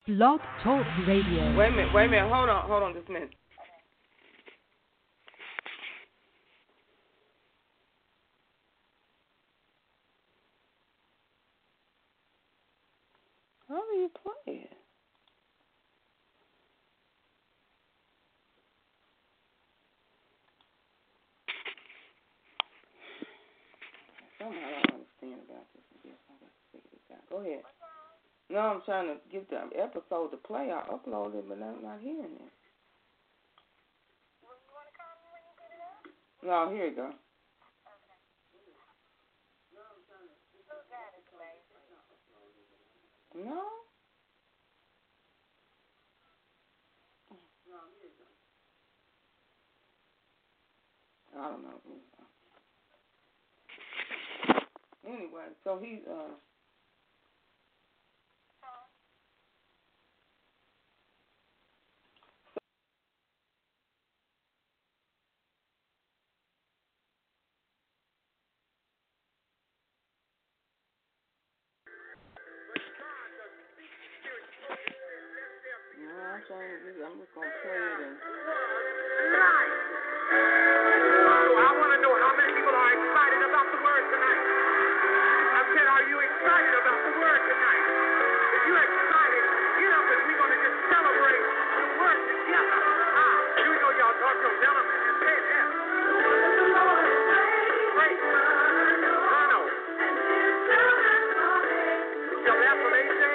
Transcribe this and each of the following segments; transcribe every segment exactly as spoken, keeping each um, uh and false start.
Blog Talk Radio. Wait a minute, wait a minute. Hold on, hold on just a minute. How do you play it? Somehow I don't understand about this. I guess I got to figure this out. Go ahead. No, I'm trying to get the episode to play. I uploaded it, but I'm not hearing it. No, here you go. No? I don't know. Anyway, so he's, uh, I'm trying to do, I'm just going to play it and... I want to know how many people are excited about the word tonight. I said, are you excited about the word tonight? If you're excited, get up and we're going to just celebrate the word together. Ah, here we go, y'all. Talk to them. Tell them and say it there. Great. Turno. Shall that's what they say?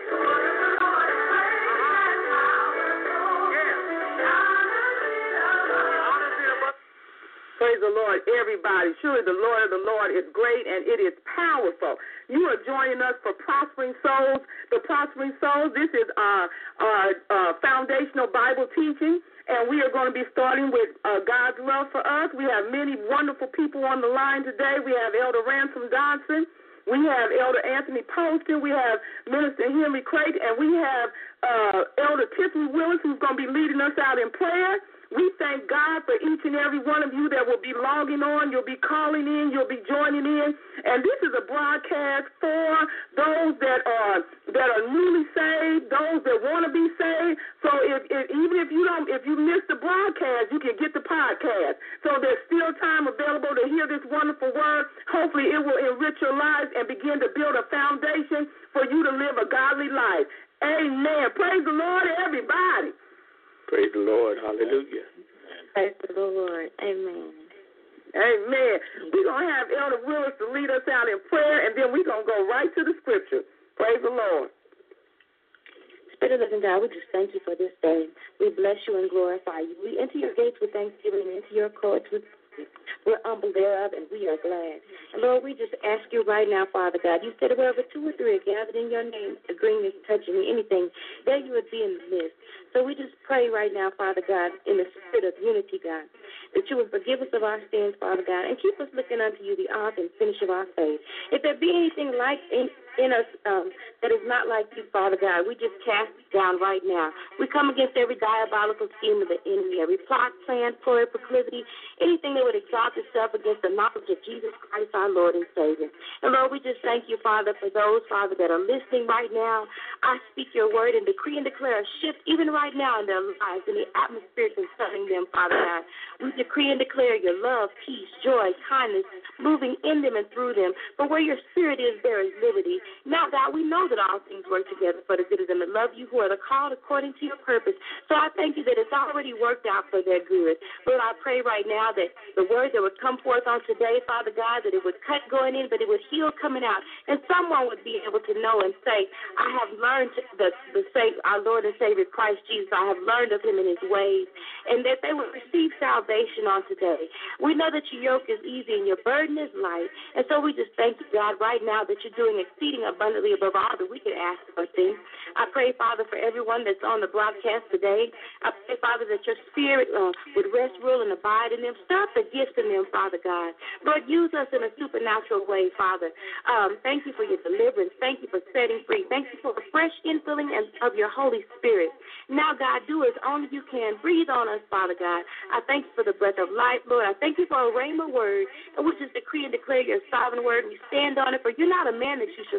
Praise the Lord, everybody. Surely the Lord of the Lord is great and it is powerful. You are joining us for Prospering Souls. The Prospering Souls, this is our, our uh, foundational Bible teaching, and we are going to be starting with uh, God's love for us. We have many wonderful people on the line today. We have Elder Ransom Dodson. We have Elder Anthony Poston. We have Minister Henry Creighton, and we have uh, Elder Tiffany Willis, who's going to be leading us out in prayer. We thank God for each and every one of you that will be logging on. You'll be calling in. You'll be joining in. And this is a broadcast for those that are that are newly saved, those that want to be saved. So if, if even if you don't, if you miss the broadcast, you can get the podcast. So there's still time available to hear this wonderful word. Hopefully it will enrich your lives and begin to build a foundation for you to live a godly life. Amen. Praise the Lord, everybody. Praise the Lord. Hallelujah. Praise the Lord. Amen. Amen. We're going to have Elder Willis to lead us out in prayer, and then we're going to go right to the scripture. Praise the Lord. Spirit of the living God, we just thank you for this day. We bless you and glorify you. We enter your gates with thanksgiving and into your courts with praise. We're humble thereof, and we are glad. And Lord, we just ask you right now, Father God, you said wherever two or three are gathered in your name, agreeing, touching anything, there you would be in the midst. So we just pray right now, Father God, in the spirit of unity, God, that you would forgive us of our sins, Father God, and keep us looking unto you, the author and finisher of our faith. If there be anything like in, in us um, that is not like you, Father God, we just cast it down right now. We come against every diabolical scheme of the enemy, every plot, plan, ploy, proclivity, anything that would exalt itself against the knowledge of Jesus Christ, our Lord and Savior. And Lord, we just thank you, Father, for those, Father, that are listening right now. I speak your word and decree and declare a shift even right now in their lives, in the atmosphere concerning them, Father God. We decree and declare your love, peace, joy, kindness, moving in them and through them. For where your spirit is, there is liberty. Now, God, we know that all things work together for the good of them that love you, who are the called according to your purpose. So I thank you that it's already worked out for their good. Lord, I pray right now that the word that would come forth on today, Father God, that it would cut going in, but it would heal coming out. And someone would be able to know and say, I have learned the, the say, our Lord and Savior Christ Jesus, I have learned of him and his ways, and that they would receive salvation on today. We know that your yoke is easy and your burden is light, and so we just thank you, God, right now that you're doing exceeding abundantly above all that we can ask or think. I pray, Father, for everyone that's on the broadcast today. I pray, Father, that your spirit uh, would rest, rule, and abide in them. Stir up the gifts in them, Father God. Lord, use us in a supernatural way, Father. Um, thank you for your deliverance. Thank you for setting free. Thank you for a fresh infilling of your Holy Spirit. Now, God, do as only you can. Breathe on us, Father God. I thank you for the breath of life, Lord. I thank you for a rhema word, and we just decree and declare your sovereign word. We stand on it, for you're not a man that you should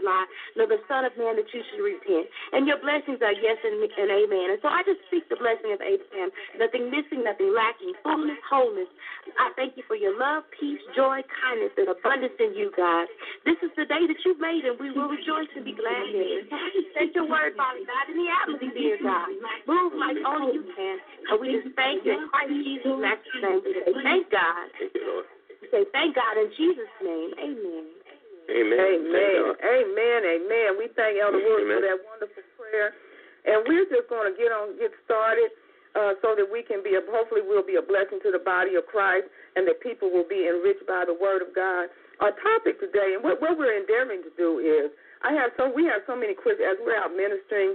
lie, nor the Son of Man that you should repent. And your blessings are yes and, and amen. And so I just speak the blessing of Abraham, nothing missing, nothing lacking, fullness, wholeness. I thank you for your love, peace, joy, kindness, and abundance in you, God. This is the day that you've made, and we will rejoice and be glad in it. Send your word, Father God, in the atmosphere, dear God. Move like only you can. And we just thank you in Christ Jesus' master's name. We say thank God. Thank you, Lord. We say thank God in Jesus' name. Amen. Amen. Amen. Amen. Amen. We thank Elder Woods for that wonderful prayer. And we're just going to get on, get started uh, so that we can be, a, hopefully we'll be a blessing to the body of Christ and that people will be enriched by the word of God. Our topic today, and what, what we're endeavoring to do is, I have so, we have so many questions as we're out ministering.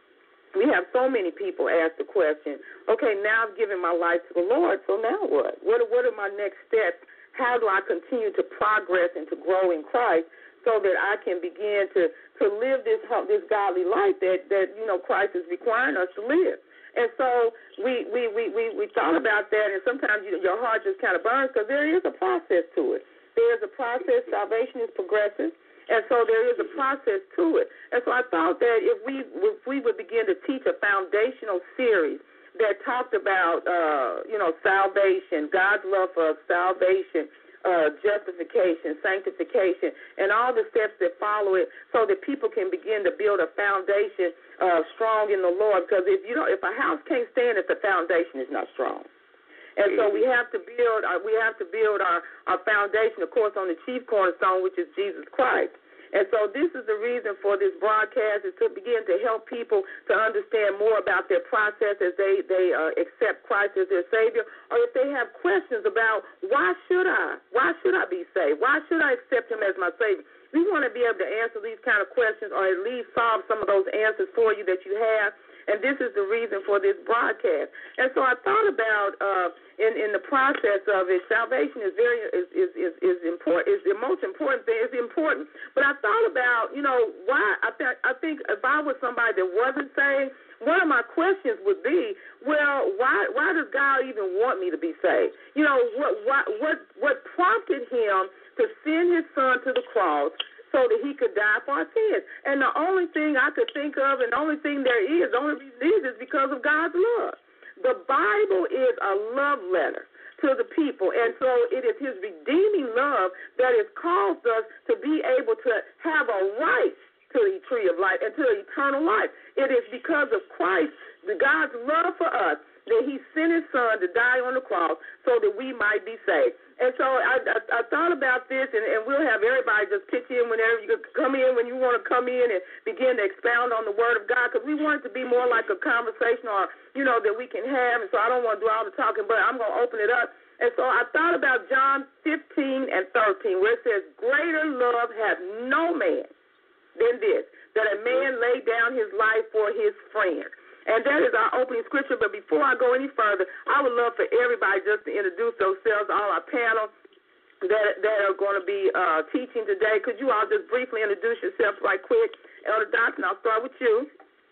We have so many people ask the question, okay, now I've given my life to the Lord, so now what? What, what are my next steps? How do I continue to progress and to grow in Christ so that I can begin to, to live this this godly life that, that, you know, Christ is requiring us to live? And so we we, we, we, we thought about that, and sometimes you, your heart just kind of burns because there is a process to it. There is a process. Salvation is progressive. And so there is a process to it. And so I thought that if we if we would begin to teach a foundational series that talked about, uh, you know, salvation, God's love for us, salvation, uh, justification, sanctification, and all the steps that follow it so that people can begin to build a foundation uh, strong in the Lord. Because if you don't, if a house can't stand if the foundation is not strong. And so we have to build our, we have to build our, our foundation, of course, on the chief cornerstone, which is Jesus Christ. And so this is the reason for this broadcast, is to begin to help people to understand more about their process as they, they uh, accept Christ as their Savior, or if they have questions about why should I? Why should I be saved? Why should I accept Him as my Savior? We want to be able to answer these kind of questions or at least solve some of those answers for you that you have. And this is the reason for this broadcast. And so I thought about uh, in in the process of it, salvation is very is is is, is important. Is the most important thing. It's important. But I thought about, you know, why I th- I think if I was somebody that wasn't saved, one of my questions would be, well, why why does God even want me to be saved? You know, what what what what prompted Him to send His Son to the cross so that He could die for our sins? And the only thing I could think of, and the only thing there is, the only reason is, is because of God's love. The Bible is a love letter to the people, and so it is His redeeming love that has caused us to be able to have a right to the tree of life and to eternal life. It is because of Christ, the God's love for us, that He sent His Son to die on the cross so that we might be saved. And so I, I, I thought about this, and, and we'll have everybody just pitch in whenever you come in, when you want to come in and begin to expound on the Word of God, because we want it to be more like a conversation, or, you know, that we can have. And so I don't want to do all the talking, but I'm going to open it up. And so I thought about John fifteen and thirteen, where it says, greater love hath no man than this, that a man lay down his life for his friend. And that is our opening scripture. But before I go any further, I would love for everybody just to introduce themselves, all our panel that that are going to be uh, teaching today. Could you all just briefly introduce yourselves right quick? Elder Dotson, I'll start with you.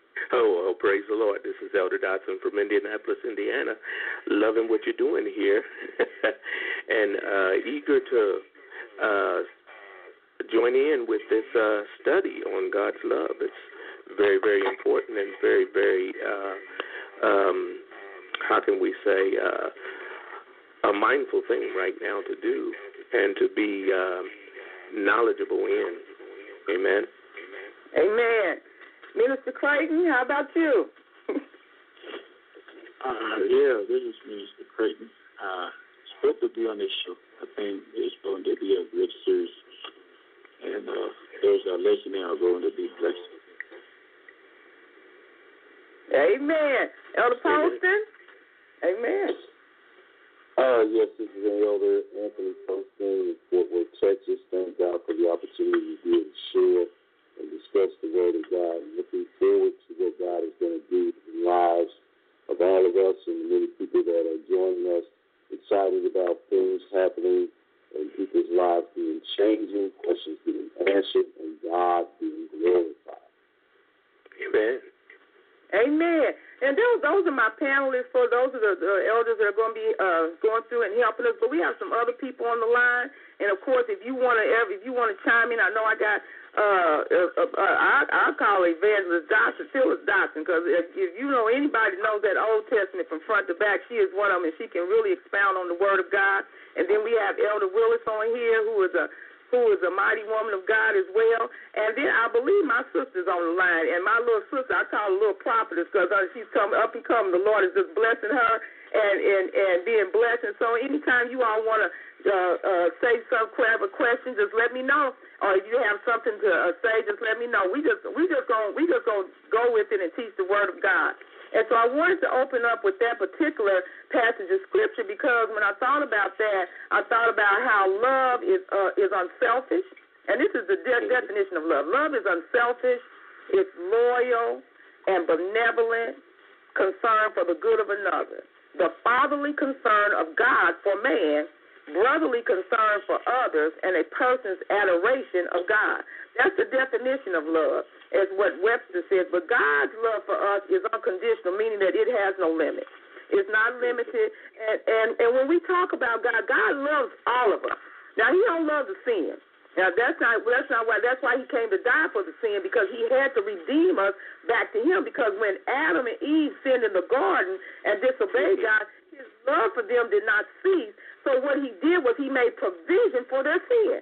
Oh, well, praise the Lord. This is Elder Dotson from Indianapolis, Indiana. Loving what you're doing here and uh, eager to uh, join in with this uh, study on God's love. It's very, very important and very, very, uh, um, how can we say, uh, a mindful thing right now to do and to be uh, knowledgeable in. Amen. Amen. Minister Creighton, how about you? uh, yeah, this is Minister Creighton. Uh, supposed to be on this show. I think it's going to be a good series. And uh, those that listen are going to be blessed. Amen. Elder Poston? Amen. Uh, yes, this is Elder Anthony Poston in Fort Worth, Texas. Thank God for the opportunity to be able to share and discuss the Word of God. I'm looking forward to what God is going to do in the lives of all of us and the many people that are joining us, excited about things happening and people's lives being changing, questions being answered, and God being glorified. Amen. Amen. And those, those are my panelists. For those of the, the elders that are going to be uh, going through and helping us. But we have some other people on the line. And of course, if you want to, if you want to chime in, I know I got uh, uh, uh, I, I call her Evangelist Doctor, Phyllis Doctor, because if, if you know anybody knows that Old Testament from front to back, she is one of them, and she can really expound on the Word of God. And then we have Elder Willis on here, who is a who is a mighty woman of God as well. And then I believe my sister's on the line, and my little sister, I call her little prophetess because uh, she's coming up and coming. The Lord is just blessing her and, and, and being blessed. And so anytime you all want to uh, uh, say some clever questions, just let me know. Or if you have something to uh, say, just let me know. We just we just gonna we just gonna go with it and teach the Word of God. And so I wanted to open up with that particular passage of Scripture because when I thought about that, I thought about how love is uh, is unselfish. And this is the de- definition of love. Love is unselfish, it's loyal and benevolent concern for the good of another. The fatherly concern of God for man, brotherly concern for others, and a person's adoration of God. That's the definition of love, is what Webster says. But God's love for us is unconditional, meaning that it has no limit. It's not limited. And, and, and when we talk about God, God loves all of us. Now, he don't love the sin. Now, that's not that's not why that's why he came to die for the sin, because he had to redeem us back to him. Because when Adam and Eve sinned in the garden and disobeyed God, his love for them did not cease. So what he did was he made provision for their sin.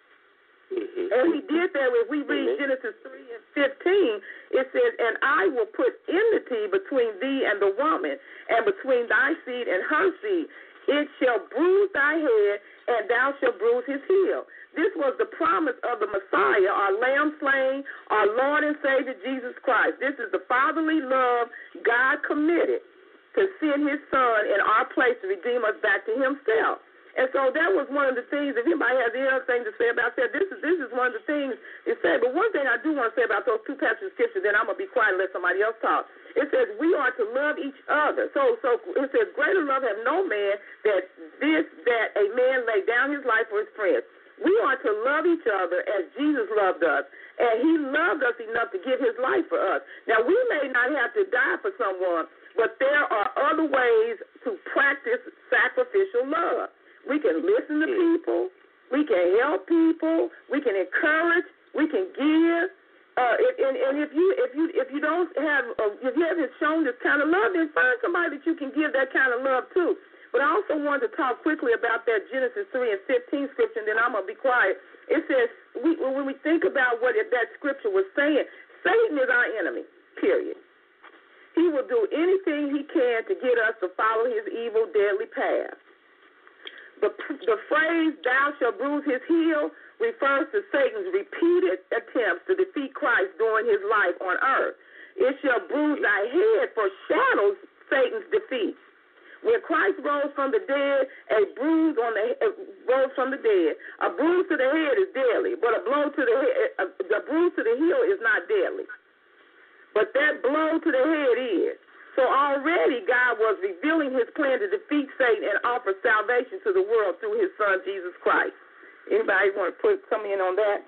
Mm-hmm. And he did that. If we read mm-hmm. Genesis three and fifteen, it says, "And I will put enmity between thee and the woman, and between thy seed and her seed. It shall bruise thy head, and thou shalt bruise his heel." This was the promise of the Messiah, our Lamb slain, our Lord and Savior Jesus Christ. This is the fatherly love God committed to send his Son in our place to redeem us back to himself. And so that was one of the things, if anybody has anything to say about that, this is this is one of the things it said. But one thing I do want to say about those two passages of Scripture, then I'm going to be quiet and let somebody else talk. It says we are to love each other. So so it says, "Greater love have no man that this, that a man lay down his life for his friends." We are to love each other as Jesus loved us, and he loved us enough to give his life for us. Now, we may not have to die for someone, but there are other ways to practice sacrificial love. We can listen to people. We can help people. We can encourage. We can give. Uh, and, and if you if you if you don't have uh, if you haven't shown this kind of love, then find somebody that you can give that kind of love to. But I also wanted to talk quickly about that Genesis three and fifteen scripture, and then I'm going to be quiet. It says, we, when we think about what that scripture was saying, Satan is our enemy, period. He will do anything he can to get us to follow his evil, deadly path. The, the phrase, "thou shalt bruise his heel," refers to Satan's repeated attempts to defeat Christ during his life on earth. "It shall bruise thy head," foreshadows Satan's defeat. When Christ rose from the dead, a bruise on the uh, rose from the dead. A bruise to the head is deadly, but a blow to the head, a, a bruise to the heel is not deadly. But that blow to the head is. So already God was revealing his plan to defeat Satan and offer salvation to the world through his Son Jesus Christ. Anybody want to put come in on that?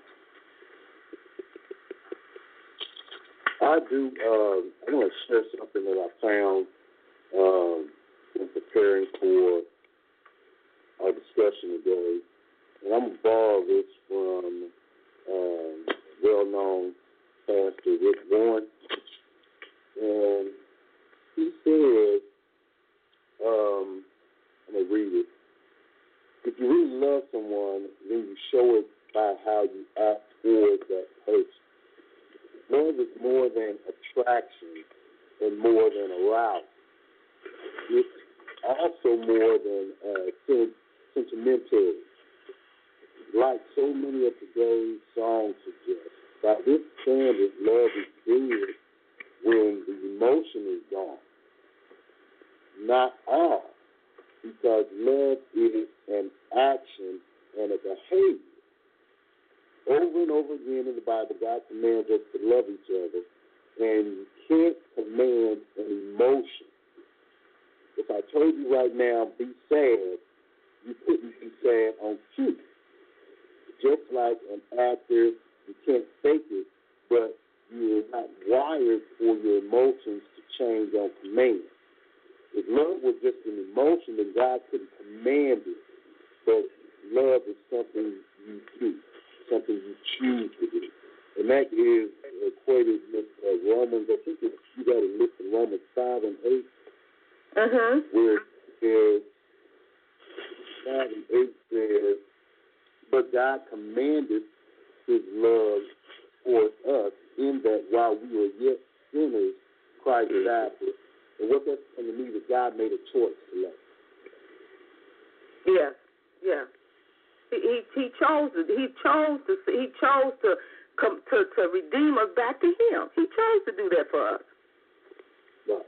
I do. Uh, I want to share something that I found. Um, in preparing for our discussion today. And I'm going to borrow this from um, well-known Pastor Rick Warren. And he said, um, I'm going to read it. If you really love someone, then you show it by how you act towards that person. Love is more than attraction and more than arousal. It's also more than uh, sentimental, like so many of today's songs suggest. By this standard, love is good when the emotion is gone. Not all, because love is an action and a behavior. Over and over again in the Bible, God commands us to love each other, and you can't command an emotion. If I told you right now, be sad, you couldn't be sad on cue. Just like an actor, you can't fake it, but you're not wired for your emotions to change on command. If love was just an emotion, then God couldn't command it. But love is something you do, something you choose to do. And that is equated with uh, Romans, I think it's, you got it listed in Romans five and eight, uh-huh. where it says, five and eight says, but God commanded his love towards us in that while we were yet sinners, Christ died for us. And what that's saying to me is God made a choice to love. Yeah, yeah. He, he he chose to he chose to he chose to come to, to redeem us back to him. He chose to do that for us. Right.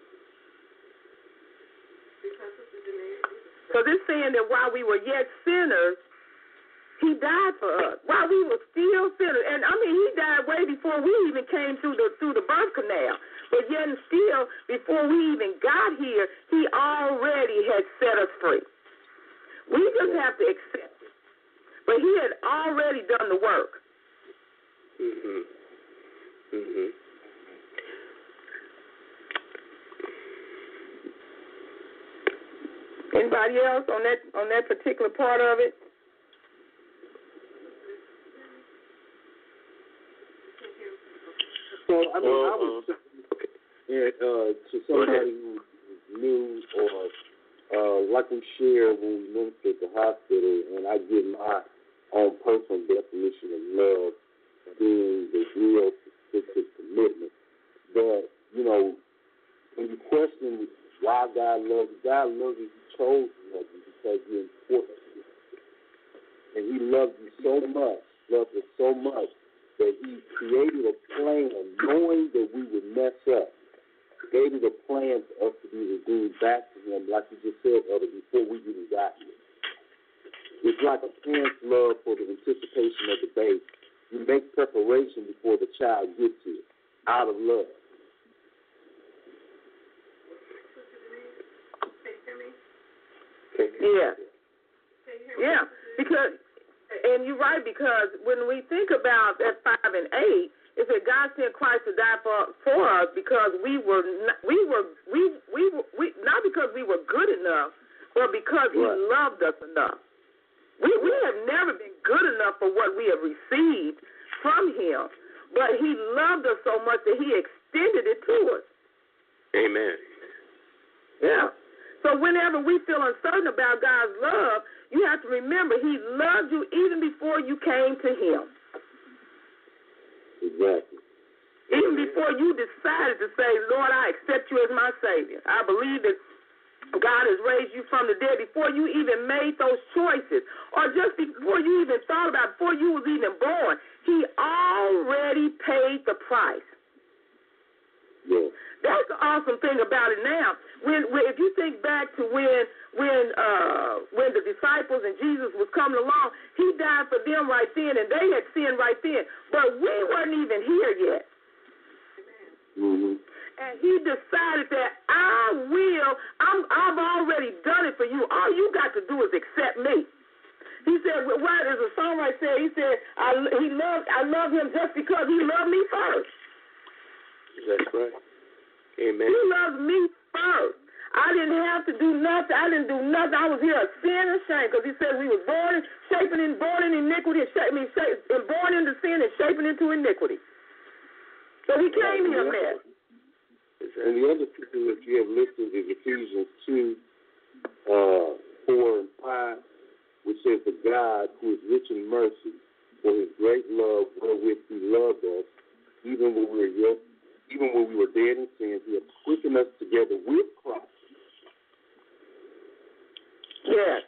Because it's saying that while we were yet sinners, he died for us. While we were still sinners. And I mean, he died way before we even came through the through the birth canal. But yet and still, before we even got here, he already had set us free. We just have to accept it. But he had already done the work. Mhm. Mhm. Anybody else on that on that particular part of it? So, I mean, well, I was uh, saying uh, to somebody who knew or uh, like we shared when we ministered at the hospital, and I give my own personal definition of love being the real specific commitment. That, you know, when you question why God loves you, God loves you, he chose to love you because you're important to him. And he loves you so much, loves us so much, that he created a plan knowing that we would mess up, created a plan for us to be redeemed back to him, like you just said, Elder, before we even got here. It's like a parent's love for the anticipation of the baby. You make preparation before the child gets here, out of love. Yeah. Yeah, because, and you're right, because when we think about that five and eight, it said God sent Christ to die for for us because we were not, we were we we we not because we were good enough, but because he right. loved us enough. We we have never been good enough for what we have received from him, but he loved us so much that he extended it to us. Amen. Yeah. So whenever we feel uncertain about God's love, you have to remember he loved you even before you came to him. Exactly. Even before you decided to say, Lord, I accept you as my Savior. I believe that God has raised you from the dead before you even made those choices, or just before you even thought about it, before you was even born. He already paid the price. Yeah. That's the awesome thing about it now. When, when if you think back to when when uh, when the disciples and Jesus was coming along, he died for them right then, and they had sinned right then. But we weren't even here yet. Mm-hmm. And he decided that I will, I'm, I've already done it for you. All you got to do is accept me. He said, well, what does the songwriter say? He said, I, he loved, I love him just because he loved me first. That's right. Amen. He loved me first. I didn't have to do nothing. I didn't do nothing. I was here a sin and shame because he said we were born, shaping and born in iniquity, and, shape, I mean, shape, and born into sin and shaping into iniquity. So he came here, man. And the other scripture that you have listed is Ephesians two, uh, four and five, which says, "The God who is rich in mercy, for his great love wherewith he loved us, even when we were yet, even when we were dead in sins, he has quickened us together with Christ." Yes.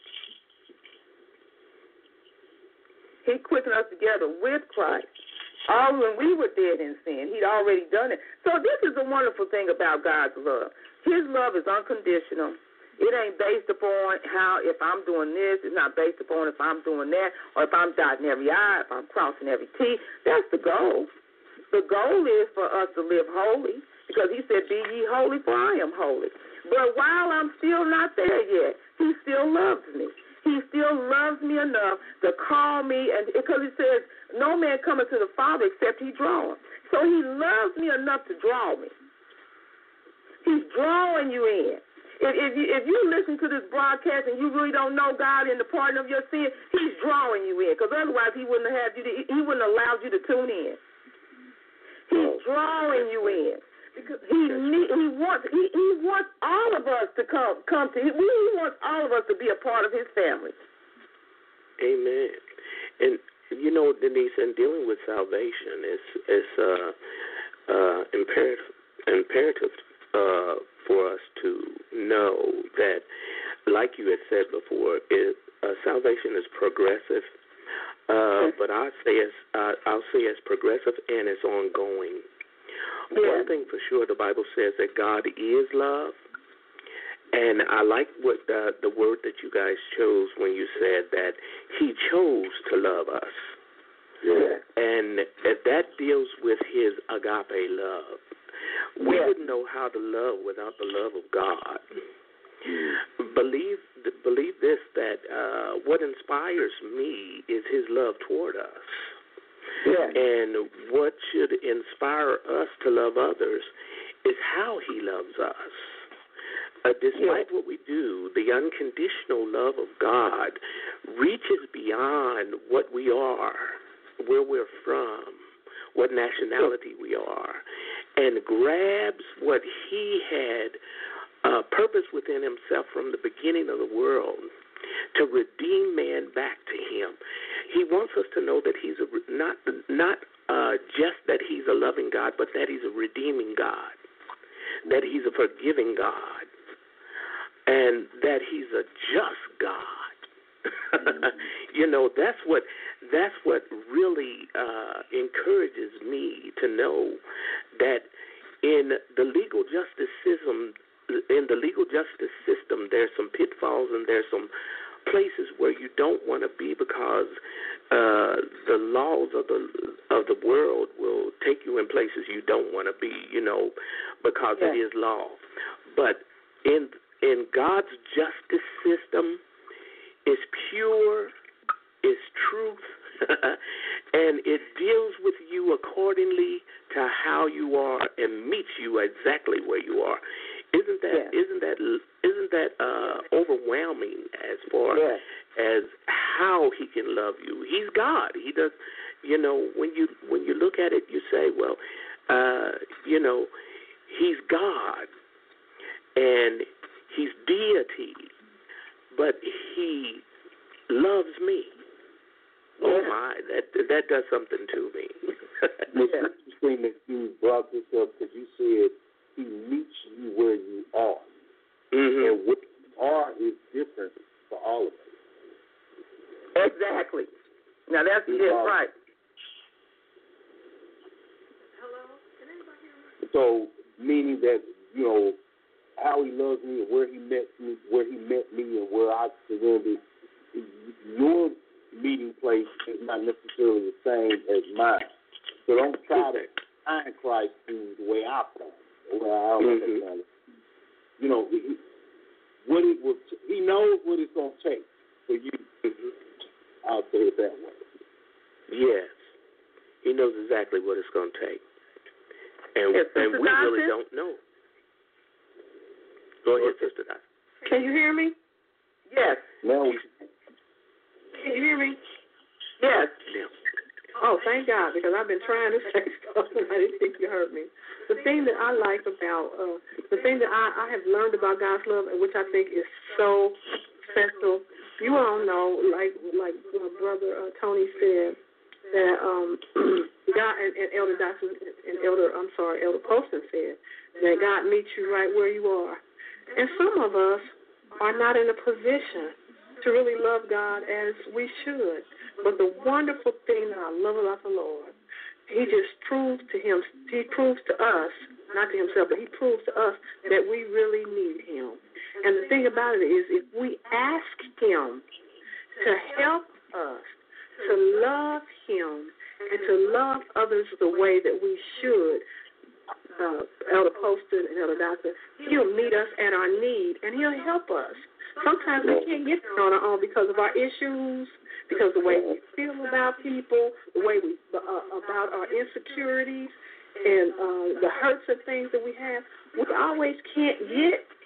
He quickened us together with Christ. All when we were dead in sin, he'd already done it. So this is the wonderful thing about God's love. His love is unconditional. It ain't based upon how, if I'm doing this, it's not based upon if I'm doing that, or if I'm dotting every I, if I'm crossing every T. That's the goal. The goal is for us to live holy, because he said, be ye holy, for I am holy. But while I'm still not there yet, he still loves me. He still loves me enough to call me, and because he says, no man cometh to the Father except he draw him. So he loves me enough to draw me. He's drawing you in. if, if, you, if you listen to this broadcast and you really don't know God and the pardon of your sin, He's drawing you in, because otherwise He wouldn't have you. To, he wouldn't allow you to tune in. He's drawing you in because He need, He wants He, he wants all of us to come come to. He, he wants all of us to be a part of His family. Amen. And you know, Denise, in dealing with salvation, it's it's uh, uh, imperative imperative uh, for us to know that, like you had said before, it, uh, salvation is progressive. Uh, but I say it's uh, I'll say it's progressive and it's ongoing. Yeah. One thing for sure, the Bible says that God is love. And I like what the, the word that you guys chose when you said that He chose to love us. Yeah. And that deals with His agape love. We Yeah. wouldn't know how to love without the love of God. Believe believe this, that uh, what inspires me is His love toward us. Yeah. And what should inspire us to love others is how He loves us. Uh, despite what we do, the unconditional love of God reaches beyond what we are, where we're from, what nationality we are, and grabs what He had uh, purpose within Himself from the beginning of the world to redeem man back to Him. He wants us to know that He's a, not not uh, just that He's a loving God, but that He's a redeeming God, that He's a forgiving God, and that He's a just God. You know, that's what that's what really uh, encourages me to know that in the legal justice system, in the legal justice system, there's some pitfalls and there's some places where you don't want to be, because uh, the laws of the of the world will take you in places you don't want to be. You know, because yeah. it is law. But in in God's justice system, it's pure, it's truth, and it deals with you accordingly to how you are and meets you exactly where you are. Isn't that yeah. isn't that isn't that uh, overwhelming as far yeah. as how He can love you? He's God. He does. You know, when you when you look at it, you say, well, uh, you know, He's God and He's deity, but He loves me. Yeah. Oh my, that that does something to me. It's interesting that you brought this up, because you said He meets you where you are, mm-hmm. and what you are is different for all of us. Exactly. Now that's He's it, right. Hello? Can anybody hear me? So, meaning that, you know, how He loves me and where He met me, where He met me, and where I surrendered. Your meeting place is not necessarily the same as mine. So don't try to find Christ through the way I find it, the way I understand mm-hmm. it. You know, he, what it will. T- he knows what it's going to take for you. Mm-hmm. I'll say it that way. Yes, He knows exactly what it's going to take, and yes, and we Johnson? really don't know. Go ahead, Sister Dot. Can you hear me? Yes. No. Can you hear me? Yes. Yeah. Oh, thank God, because I've been trying to say stuff and I didn't think you heard me. The thing that I like about, uh, the thing that I, I have learned about God's love, and which I think is so special, you all know, like like my brother uh, Tony said, that um, God and, and Elder Dawson and Elder, I'm sorry, Elder Poston said that God meets you right where you are. And some of us are not in a position to really love God as we should. But the wonderful thing that I love about the Lord, He just proves to him, He proves to us, not to Himself, but He proves to us that we really need Him. And the thing about it is, if we ask Him to help us to love Him and to love others the way that we should, uh, Elder Poston and Elder Doctor, He'll meet us at our need, and He'll help us. Sometimes we can't get there on our own because of our issues, because of the way we feel about people, the way we uh, about our insecurities, and uh, the hurts and things that we have. We always can't get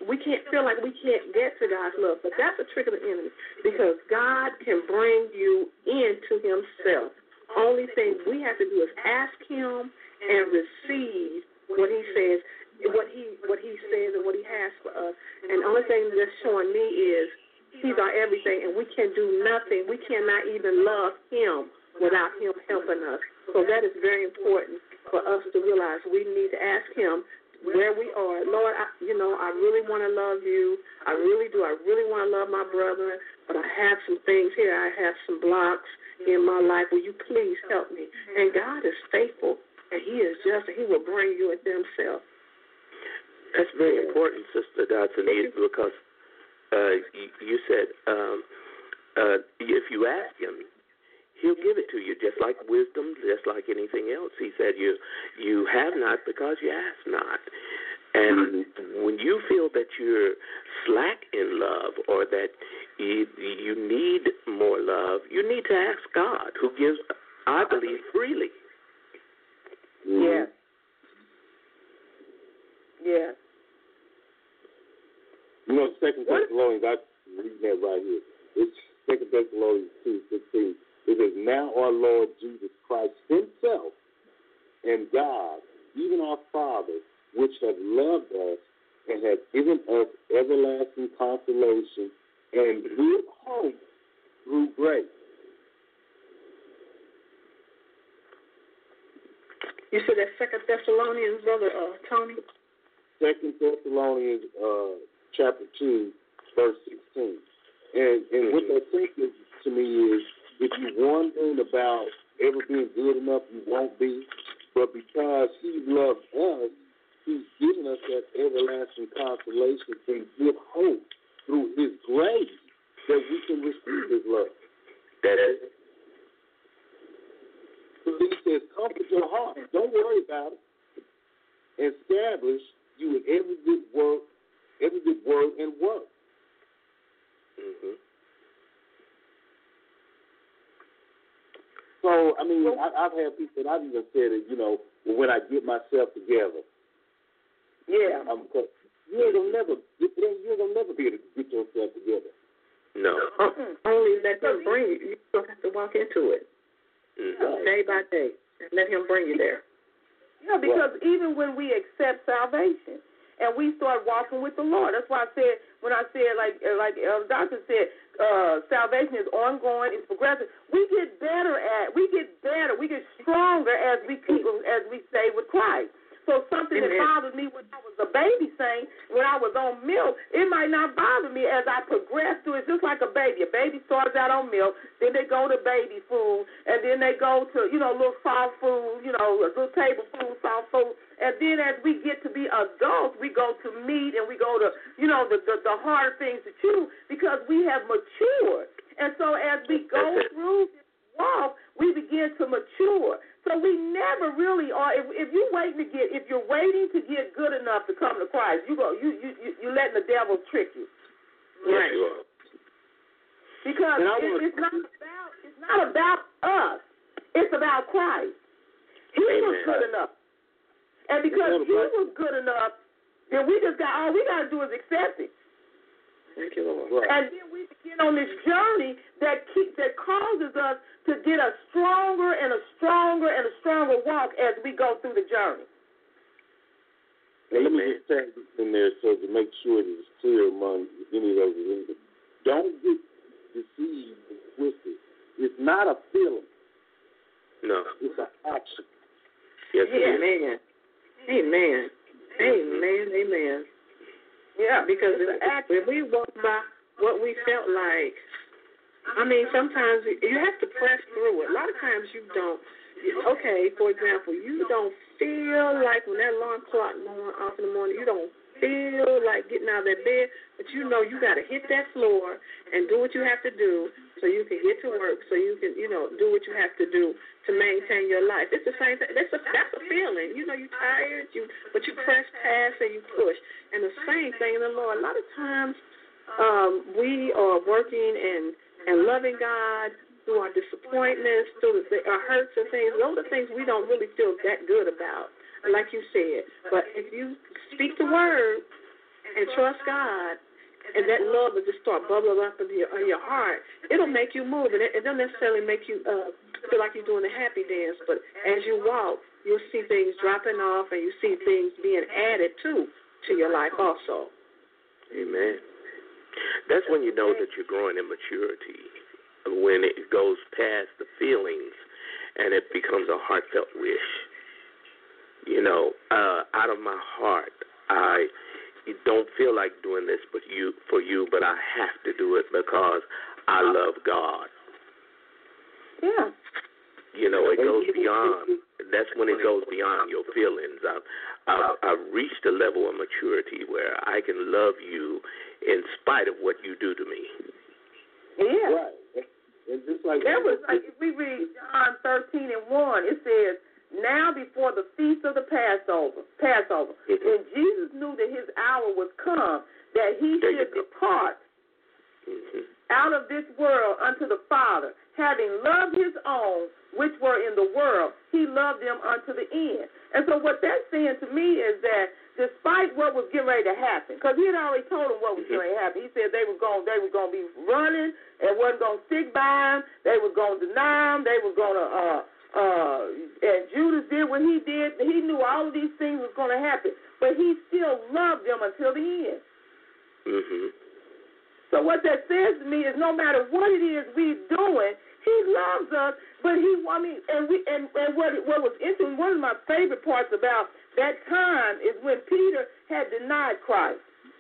we can't feel like we can't get to God's love, but that's a trick of the enemy because God can bring you into himself. Only thing we have to do is ask him and receive what he says, what he what he says and what he has for us. And the only thing that's showing me is he's our everything, and we can do nothing. We cannot even love him without him helping us. So that is very important for us to realize. We need to ask him where we are. Lord, I, you know, I really want to love you. I really do. I really want to love my brother, but I have some things here. I have some blocks in my life. Will you please help me? And God is faithful, and he is just, he will bring you into himself. That's very important, Sister Dotson, because uh, you, you said um, uh, if you ask him, he'll give it to you, just like wisdom, just like anything else. He said you you have not because you ask not. And when you feel that you're slack in love or that you, you need more love, you need to ask God, who gives, I believe, freely. Yeah. Yeah. You know, Second Thessalonians, I'm reading that right here. It's Second Thessalonians two sixteen. It is now our Lord Jesus Christ himself and God, even our Father, which have loved us and have given us everlasting consolation and good hope through grace. You said that Second Thessalonians, Brother uh, Tony? Second Thessalonians uh, chapter two, verse sixteen. And, and what that says to me is, if you're wondering about ever being good enough, you won't be. But because he loved us, he's given us that everlasting consolation and good hope through his grace that we can receive his love. That is. So he says, comfort your heart. Don't worry about it. Establish you in every good work, every good word and work. Mm-hmm. So, I mean, I, I've had people that I've even said it, you know, when I get myself together. Yeah. I'm, you ain't gonna never, you ain't gonna never be able to get yourself together. No. Uh-uh. Only let him bring you. You don't have to walk into it. Mm-hmm. Day by day. Let him bring you there. Yeah, because right. even when we accept salvation and we start walking with the Lord, that's why I said, when I said, like like uh, Doctor said, uh, salvation is ongoing, it's progressive. We get better at, we get better, we get stronger as we keep, as we stay with Christ. So something that bothered me when I was a baby saying, when I was on milk, it might not bother me as I progress through it, just like a baby. A baby starts out on milk, then they go to baby food, and then they go to, you know, a little soft food, you know, a little table food, soft food. And then as we get to be adults, we go to meat and we go to, you know, the, the, the hard things to chew because we have matured. And so as we go through this walk, we begin to mature. So we never really are. If, if you're waiting to get, if you're waiting to get good enough to come to Christ, you go, you you you you letting the devil trick you. Right. Yes, because it, it's not about it's not about us. It's about Christ. He Amen. was good enough, and because he was good enough, then we just got all we got to do is accept it. Thank you, Lord. And then we begin on this journey that keep, that causes us to get a stronger and a stronger and a stronger walk as we go through the journey. Now, let me just tag this in there so to make sure that it's clear among any of those readers. Don't get deceived and twisted. It's not a feeling. No. It's an action. Yes, Amen. Amen. Amen. Amen. Yeah, because if, if we walk by what we felt like, I mean, sometimes you have to press through it. A lot of times you don't. Okay, for example, you don't feel like when that alarm clock going off in the morning, you don't feel like getting out of that bed, but you know you got to hit that floor and do what you have to do so you can get to work, so you can, you know, do what you have to do to maintain your life. It's the same thing. That's a, that's a feeling. You know, you're tired, you, but you press past and you push. And the same thing in the Lord. A lot of times um, we are working and, and loving God through our disappointments, through the, our hurts and things. Those are things we don't really feel that good about, like you said. But if you speak the word and trust God, and that love will just start bubbling up in your, in your heart, it'll make you move. And it, it doesn't necessarily make you uh, feel like you're doing a happy dance, but as you walk, you'll see things dropping off and you see things being added to to your life also. Amen. That's when you know that you're growing in maturity, when it goes past the feelings and it becomes a heartfelt wish. You know, uh, out of my heart, I don't feel like doing this but you for you, but I have to do it because I love God. Yeah. You know, it goes beyond. That's when it goes beyond your feelings. I've, I've, I've reached a level of maturity where I can love you in spite of what you do to me. Yeah. Right. It's just like that was like if we read John thirteen and one, it says, now before the feast of the Passover, Passover, mm-hmm. when Jesus knew that his hour was come, that he there should depart mm-hmm. out of this world unto the Father, having loved his own, which were in the world, he loved them unto the end. And so what that's saying to me is that despite what was getting ready to happen, because he had already told them what was getting ready to happen. He said they were going, they were going to be running and wasn't going to stick by him. They were going to deny him. They were going to, uh, uh, and Judas did what he did. He knew all of these things was going to happen, but he still loved them until the end. Mm-hmm. So what that says to me is no matter what it is we're doing, he loves us, but he, I mean, and we, and, and what what was interesting, one of my favorite parts about that time is when Peter had denied Christ.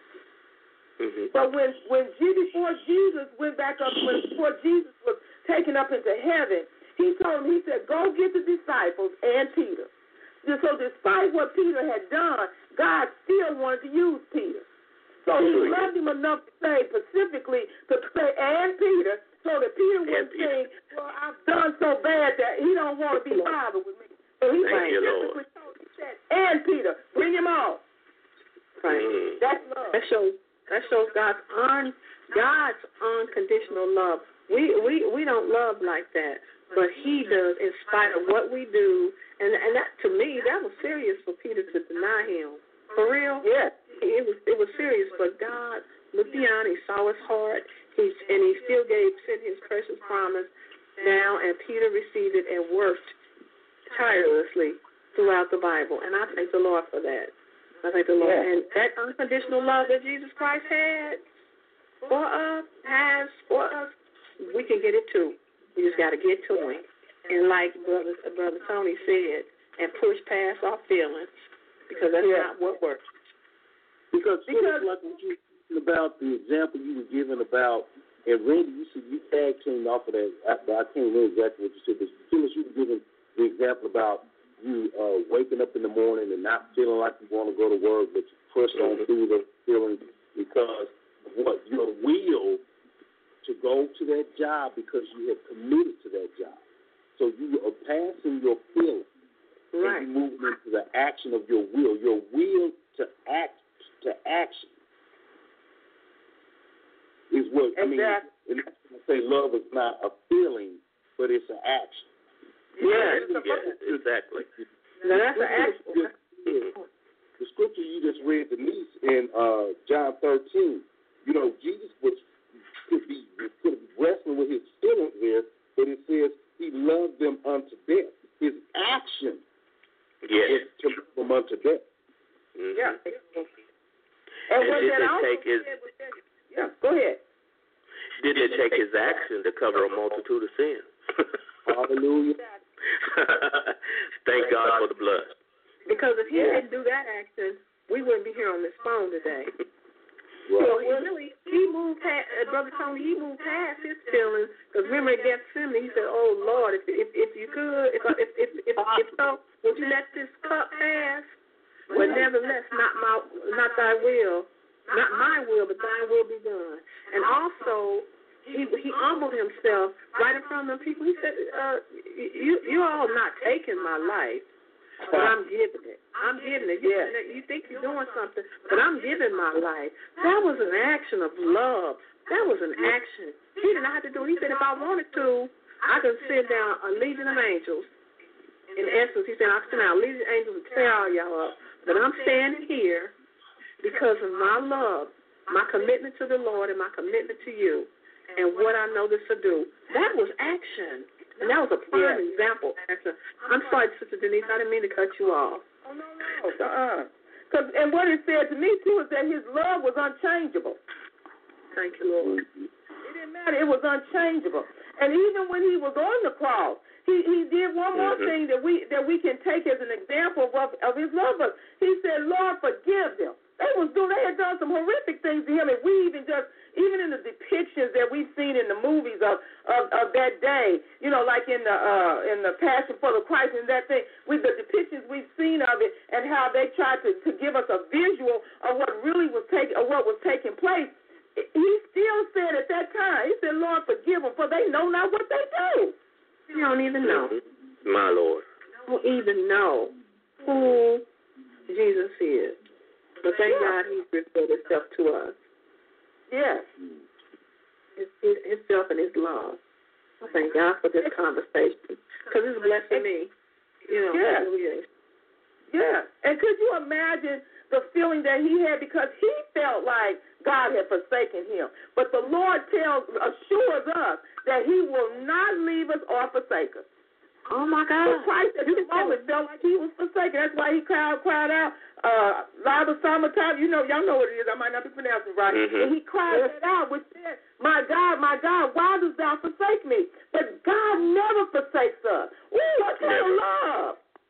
Mm-hmm. But when when before Jesus went back up, when before Jesus was taken up into heaven, he told him, he said, go get the disciples and Peter. So despite what Peter had done, God still wanted to use Peter. So he loved him enough to say specifically to say and Peter, so that Peter wouldn't say, well, I've done so bad that he don't want to be bothered with me. So he specifically told, he said, and Peter, bring him on. Right. Mm-hmm. That's love. That shows that shows God's un God's unconditional love. We we we don't love like that, but He does in spite of what we do. And and that to me that was serious for Peter to deny Him. For real? Yeah. It was it was serious, but God looked beyond. He saw his heart. He's and He still gave sent His precious promise down, and Peter received it and worked tirelessly throughout the Bible. And I thank the Lord for that. I thank the Lord. Yeah. And that unconditional love that Jesus Christ had for us, has for us, we can get it too. We just got to get to Him. And like Brother Brother Tony said, and push past our feelings, because that's yeah. not what works. Because, because like what you were about the example you were giving about, and Randy, you said you tag teamed off of that. I, I can't remember exactly what you said, but Phyllis, you were giving the example about you uh, waking up in the morning and not feeling like you want to go to work, but you push on through the feeling because of what? Your will to go to that job because you have committed to that job. So you are passing your feelings. Right. And you're moving into the action of your will. Your will to act to action is what exactly. I mean. I say love is not a feeling, but it's an action. Yeah, yeah, exactly. Now that's an action. The scripture you just read, Denise, in uh, John thirteen, you know, Jesus was could be could be wrestling with his feelings there, but it says he loved them unto death. His action yes. was to love them unto death. Mm-hmm. Yeah. And, and what did that it also take his that, yeah, go ahead. Did it take his action to cover a multitude of sins? Hallelujah. Thank God for the blood. Because if he Yeah. didn't do that action, we wouldn't be here on this phone today. Right. So he really, he moved past, uh, Brother Tony, he moved past his feelings. Because remember at Gethsemane, he said, "Oh Lord, if if, if you could, if, if if if if so, would you let this cup pass? But nevertheless, not my, not thy will, not my will, but thine will be done." And also, he he humbled himself right in front of them people. He said, uh, "You you all not taking my life, but I'm giving it. I'm giving it. You, you think you're doing something, but I'm giving my life." That was an action of love. That was an action. He did not have to do it. He said, if I wanted to, I could send down a legion of angels. In essence, he said, I could send down a legion of angels and tear all y'all up. But I'm standing here, because of my love, my commitment to the Lord and my commitment to you, and what I know this to do. That was action. And that was a prime yeah. example. I'm sorry, Sister Denise, I didn't mean to cut you off. Oh, no, no. Uh-uh. Cause, and what it said to me, too, is that his love was unchangeable. Thank you, Lord. It didn't matter. It was unchangeable. And even when he was on the cross, he, he did one more mm-hmm. thing that we that we can take as an example of, of his love. He said, Lord, forgive them. They was doing, they had done some horrific things to him, and we even just, even in the depictions that we've seen in the movies of, of, of that day, you know, like in the uh, in the Passion for the Christ and that thing, with the depictions we've seen of it and how they tried to, to give us a visual of what really was taking, of what was taking place. He still said at that time, he said, Lord, forgive them, for they know not what they do. They don't even know. My Lord. They don't even know who Jesus is. But thank yeah. God He's revealed Himself to us. Yes. His, his, himself and His love. I thank God for this conversation because it's blessing me. You know, yeah. Hallelujah. Yeah. And could you imagine the feeling that he had, because he felt like God had forsaken him. But the Lord tells, assures us that He will not leave us or forsake us. Oh, my God. But Christ at this moment felt like He was forsaken. That's why He cried, cried out, uh, Laba Samatab, you know, y'all know what it is. I might not be pronouncing it right. Mm-hmm. And He cried that out, which said, my God, my God, why dost thou forsake me? But God never forsakes us. Ooh, what kind of love.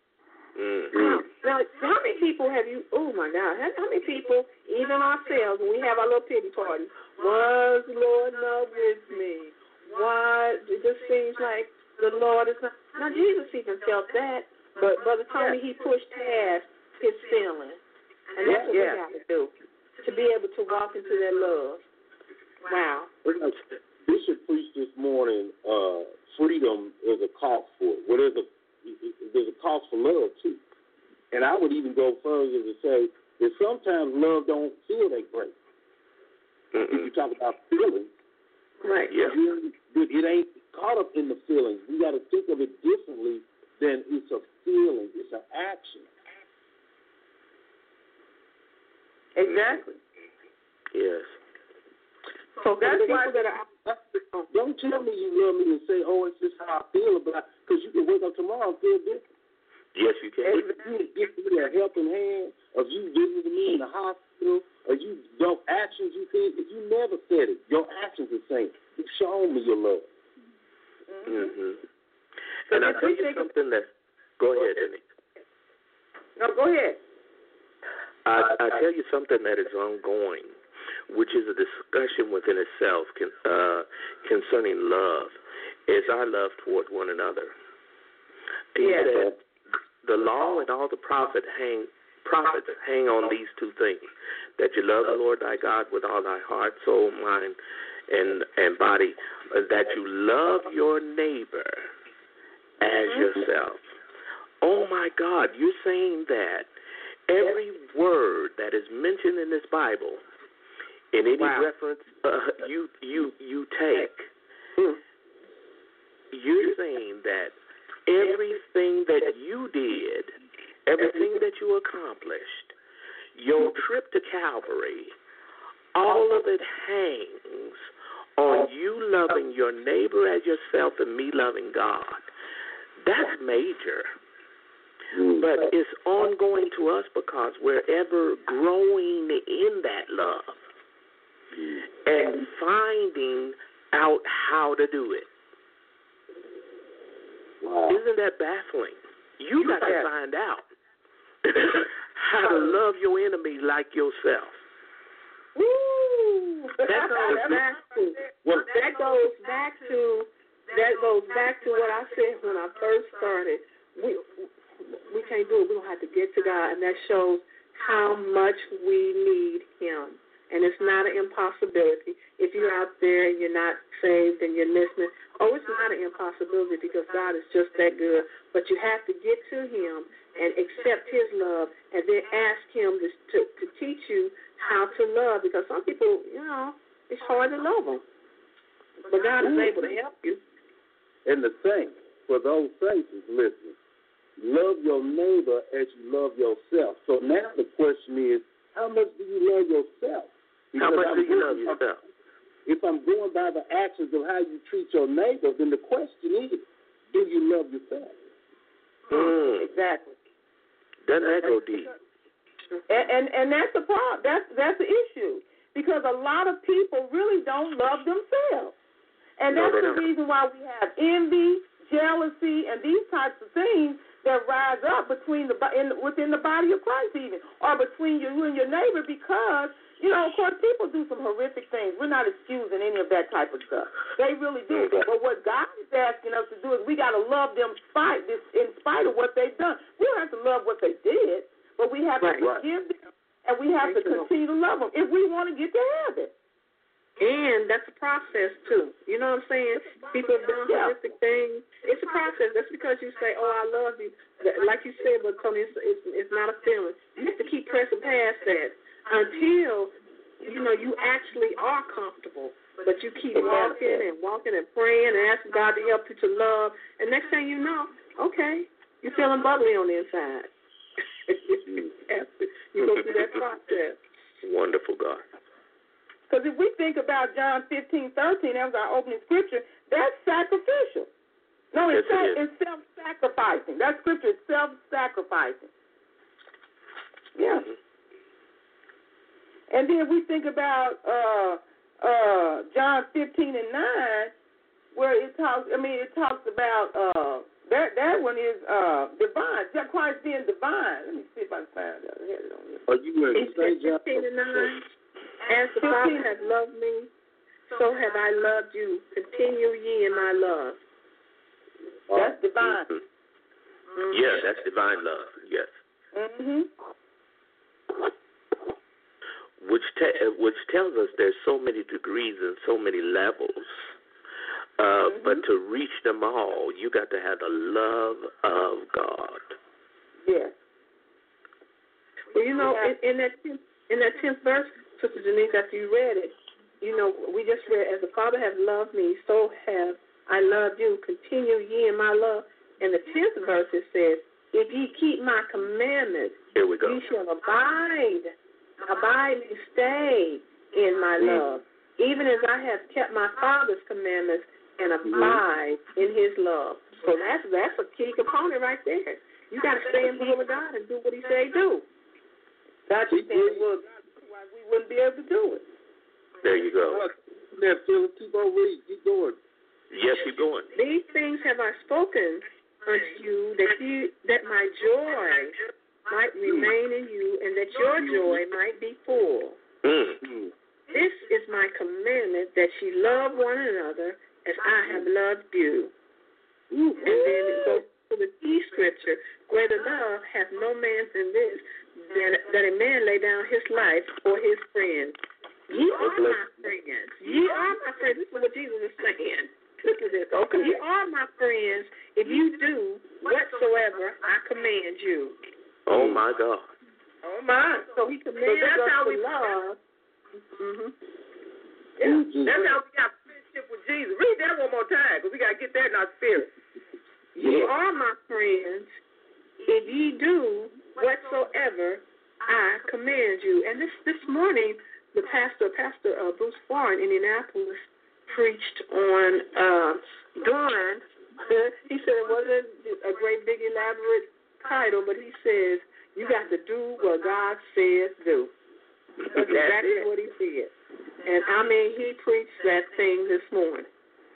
Mm-hmm. Now, how many people have you, oh, my God, how, how many people, even ourselves, when we have our little pity parties, was the Lord not with me? Why? It just seems like the Lord is not. Now, Jesus even felt that, but Brother Tony, he pushed past his feelings. And that's what yeah. we got to do, to be able to walk into that love. Wow. Bishop preached this morning, uh, freedom is a cost for it. Well, there's a, there's a cost for love, too. And I would even go further to say that sometimes love don't feel that great. Mm-mm. If you talk about feelings, right? Yeah. It ain't caught up in the feelings. We got to think of it differently than it's a feeling. It's an action. Exactly. Yes. So that's why that are, don't tell me you love me and say, oh, it's just how I feel about it, because you can wake up tomorrow and feel different. Yes, you can. If you give me a helping hand, of you visiting me in the hospital, or you your actions you think, if you never said it, your actions are saying, you've shown me your love. Mm-hmm. And I'll tell you something that, go ahead, Denise. No, go ahead. I, I tell you something that is ongoing, which is a discussion within itself can, uh, concerning love, is our love toward one another. He yeah. said, the law and all the prophet hang, prophets hang on these two things, that you love the Lord thy God with all thy heart, soul, mind, and, and body, that you love your neighbor as yourself. Oh, my God, you're saying that every word that is mentioned in this Bible, in any wow. reference uh, you you you take, you're saying that everything that you did, everything that you accomplished, your trip to Calvary, all of it hangs on you loving your neighbor as yourself and me loving God. That's major. But it's ongoing to us because we're ever growing in that love and finding out how to do it. Wow. Isn't that baffling? You got to find out how to love your enemy like yourself. Woo! That goes back to well, that goes back to that goes back to what I said when I first started. We we can't do it. We don't have to get to God, and that shows how much we need Him. And it's not an impossibility. If you're out there and you're not saved and you're listening, oh, it's not an impossibility because God is just that good. But you have to get to Him and accept His love and then ask Him to, to, to teach you how to love, because some people, you know, it's hard to love them. But God is able to help you. And the thing, for those saints listening, love your neighbor as you love yourself. So now the question is, how much do you love yourself? Because how much I'm do you going, love yourself? If I'm going by the actions of how you treat your neighbor, then the question is, do you love yourself? Mm. Exactly. Doesn't that go deep? And, and and that's the problem. That's that's the issue, because a lot of people really don't love themselves, and No, that's they the don't. reason why we have envy, jealousy, and these types of things that rise up between the in, within the body of Christ, even, or between you and your neighbor, because you know, of course, people do some horrific things. We're not excusing any of that type of stuff. They really do. But what God is asking us to do is we got to love them spite this in spite of what they've done. We don't have to love what they did. But we have Right. to forgive them, and we have to continue to love them if we want to get to heaven. And that's a process, too. You know what I'm saying? People have done Yeah. horrific things. It's a process. That's because you say, oh, I love you. Like you said, but Tony, it's, it's, it's not a feeling. You have to keep pressing past that until, you know, you actually are comfortable. But you keep walking and walking and praying and asking God to help you to love. And next thing you know, okay, you're feeling bubbly on the inside. you go through that process. Wonderful God. Because if we think about John fifteen thirteen, that was our opening scripture, that's sacrificial. No, it's, Yes, it is. it's self-sacrificing. That scripture is self-sacrificing. Yeah. Mm-hmm. And then we think about uh, uh, John fifteen and nine, where it talks, I mean, it talks about, uh, that that one is uh, divine, Christ being divine. Let me see if I can find out. I had it on here. Are you ready It to say, says John? fifteen and nine, as the Father hath loved me, so have I loved you. Continue ye in my love. That's divine. Mm-hmm. Mm-hmm. Yeah, that's divine love. Yes. Mm-hmm. Which te- which tells us there's so many degrees and so many levels. Uh, Mm-hmm. But to reach them all, you got to have the love of God. Yes. Well, you know, Yeah. in, in that tenth, in that tenth verse, Sister Denise, after you read it, you know, we just read, as the Father hath loved me, so have I loved you. Continue ye in my love. In the tenth verse, it says, if ye keep my commandments, Here we go. ye shall abide, abide and stay in my love, even as I have kept my Father's commandments and abide in his love. So that's that's a key component right there. You got to stay in the will of God and do what he say do. That's the thing. Well, otherwise we wouldn't be able to do it. There you go. There, Phil, keep on reading. Keep going. Yes, keep going. These things have I spoken unto you, that you that my joy might remain in you, and that your joy might be full. Mm. This is my commandment, that ye love one another as I have loved you. And then it goes to the key scripture, greater love hath no man than this, that, that a man lay down his life for his friends. Ye are my friends. Ye are my friends. This is what Jesus is saying. Listen to this. Okay. Ye are my friends if you do whatsoever I command you. Oh, my God. Oh, my. So he commands So that's us how to we love. Mm-hmm. Yeah. That's how we got friendship with Jesus. Read that one more time, because we got to get that in our spirit. Ye are my friends if ye do whatsoever I command you. And this this morning, the pastor, Pastor uh, Bruce Farr in Indianapolis, preached on uh, doing. He said it wasn't a great big elaborate title, but he says you got to do what God says do. That's exactly what he said. And I mean, he preached that thing this morning.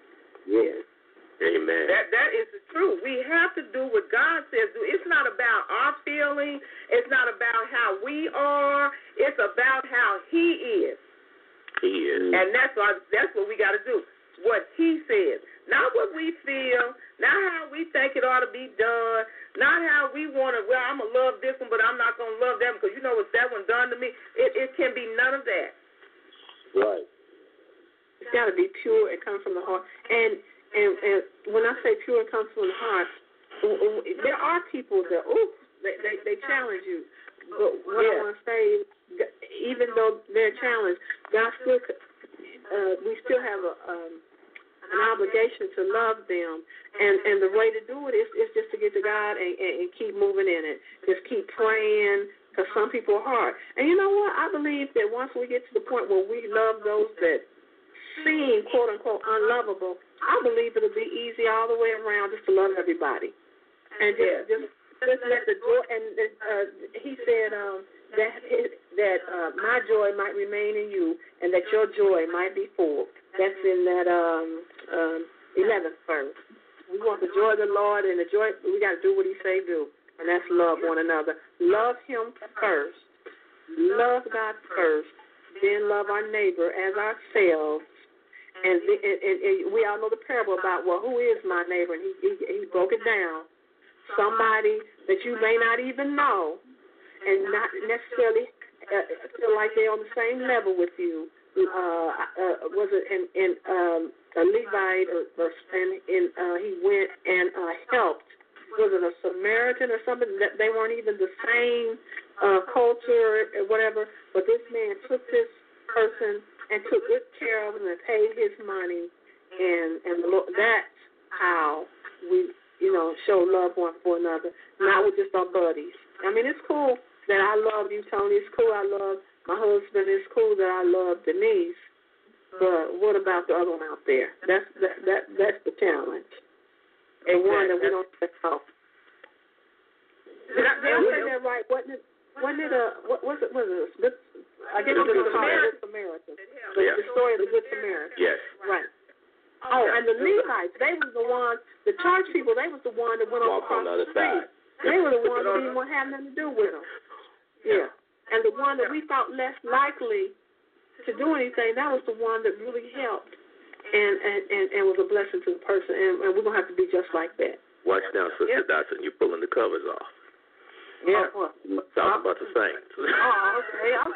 Yes. Amen. That that is the truth. We have to do what God says do. It's not about our feeling. It's not about how we are. It's about how He is. He is. And that's what that's what we got to do. What He says, not what we feel, not how we think it ought to be done, not how we want to. Well, I'm gonna love this one, but I'm not gonna love that one because you know what's that one done to me. It it can be none of that. Right. It's got to be pure and come from the heart. And and and when I say pure and come from the heart, there are people that ooh they they, they challenge you. But what yeah. I want to say, even though they're challenged, God still uh, we still have a um, an obligation to love them, and and the way to do it is is just to get to God and, and, and keep moving in it. Just keep praying, because some people are hard. And you know what? I believe that once we get to the point where we love those that seem, quote, unquote, unlovable, I believe it'll be easy all the way around just to love everybody. And just, just, just let the joy, and uh, he said um, that that uh, my joy might remain in you and that your joy might be full. That's in that um, um, eleventh verse. We want the joy of the Lord, and the joy, we got to do what he say do, and that's love one another. Love him first. Love God first. Then love our neighbor as ourselves. And, and, and, and we all know the parable about, well, who is my neighbor? And he, he, he broke it down. Somebody that you may not even know and not necessarily uh, feel like they're on the same level with you. Uh, uh, was it in, in um, a Levite, or, or and in, uh, he went and uh, helped. Was it a Samaritan or something? That they weren't even the same uh, culture or whatever, but this man took this person and took good care of him and paid his money, and and the Lord, that's how we, you know, show love one for another, not with just our buddies. I mean, it's cool that I love you, Tony. It's cool I love my husband. It's cool that I love Denise. But what about the other one out there? That's that, that that's the challenge, and one that we don't let off. Did I, did I say that right? Wasn't it? Wasn't it a what was it? Was it? A, I guess it was a Good Samaritan. The, yeah. the story of the Good Samaritan. Yes. Right. Oh, and the Levites, they was the ones, the church people, they was the one that went Walk over on the other the street. side. They were the ones that didn't want to have nothing to do with them. Yeah. And the one that we thought less likely to do anything, that was the one that really helped and and, and, and was a blessing to the person. And, and we're going to have to be just like that. Watch now, Sister Yeah. Dotson, you're pulling the covers off. Yeah. Oh, Talking about the saints. Oh, okay. I'm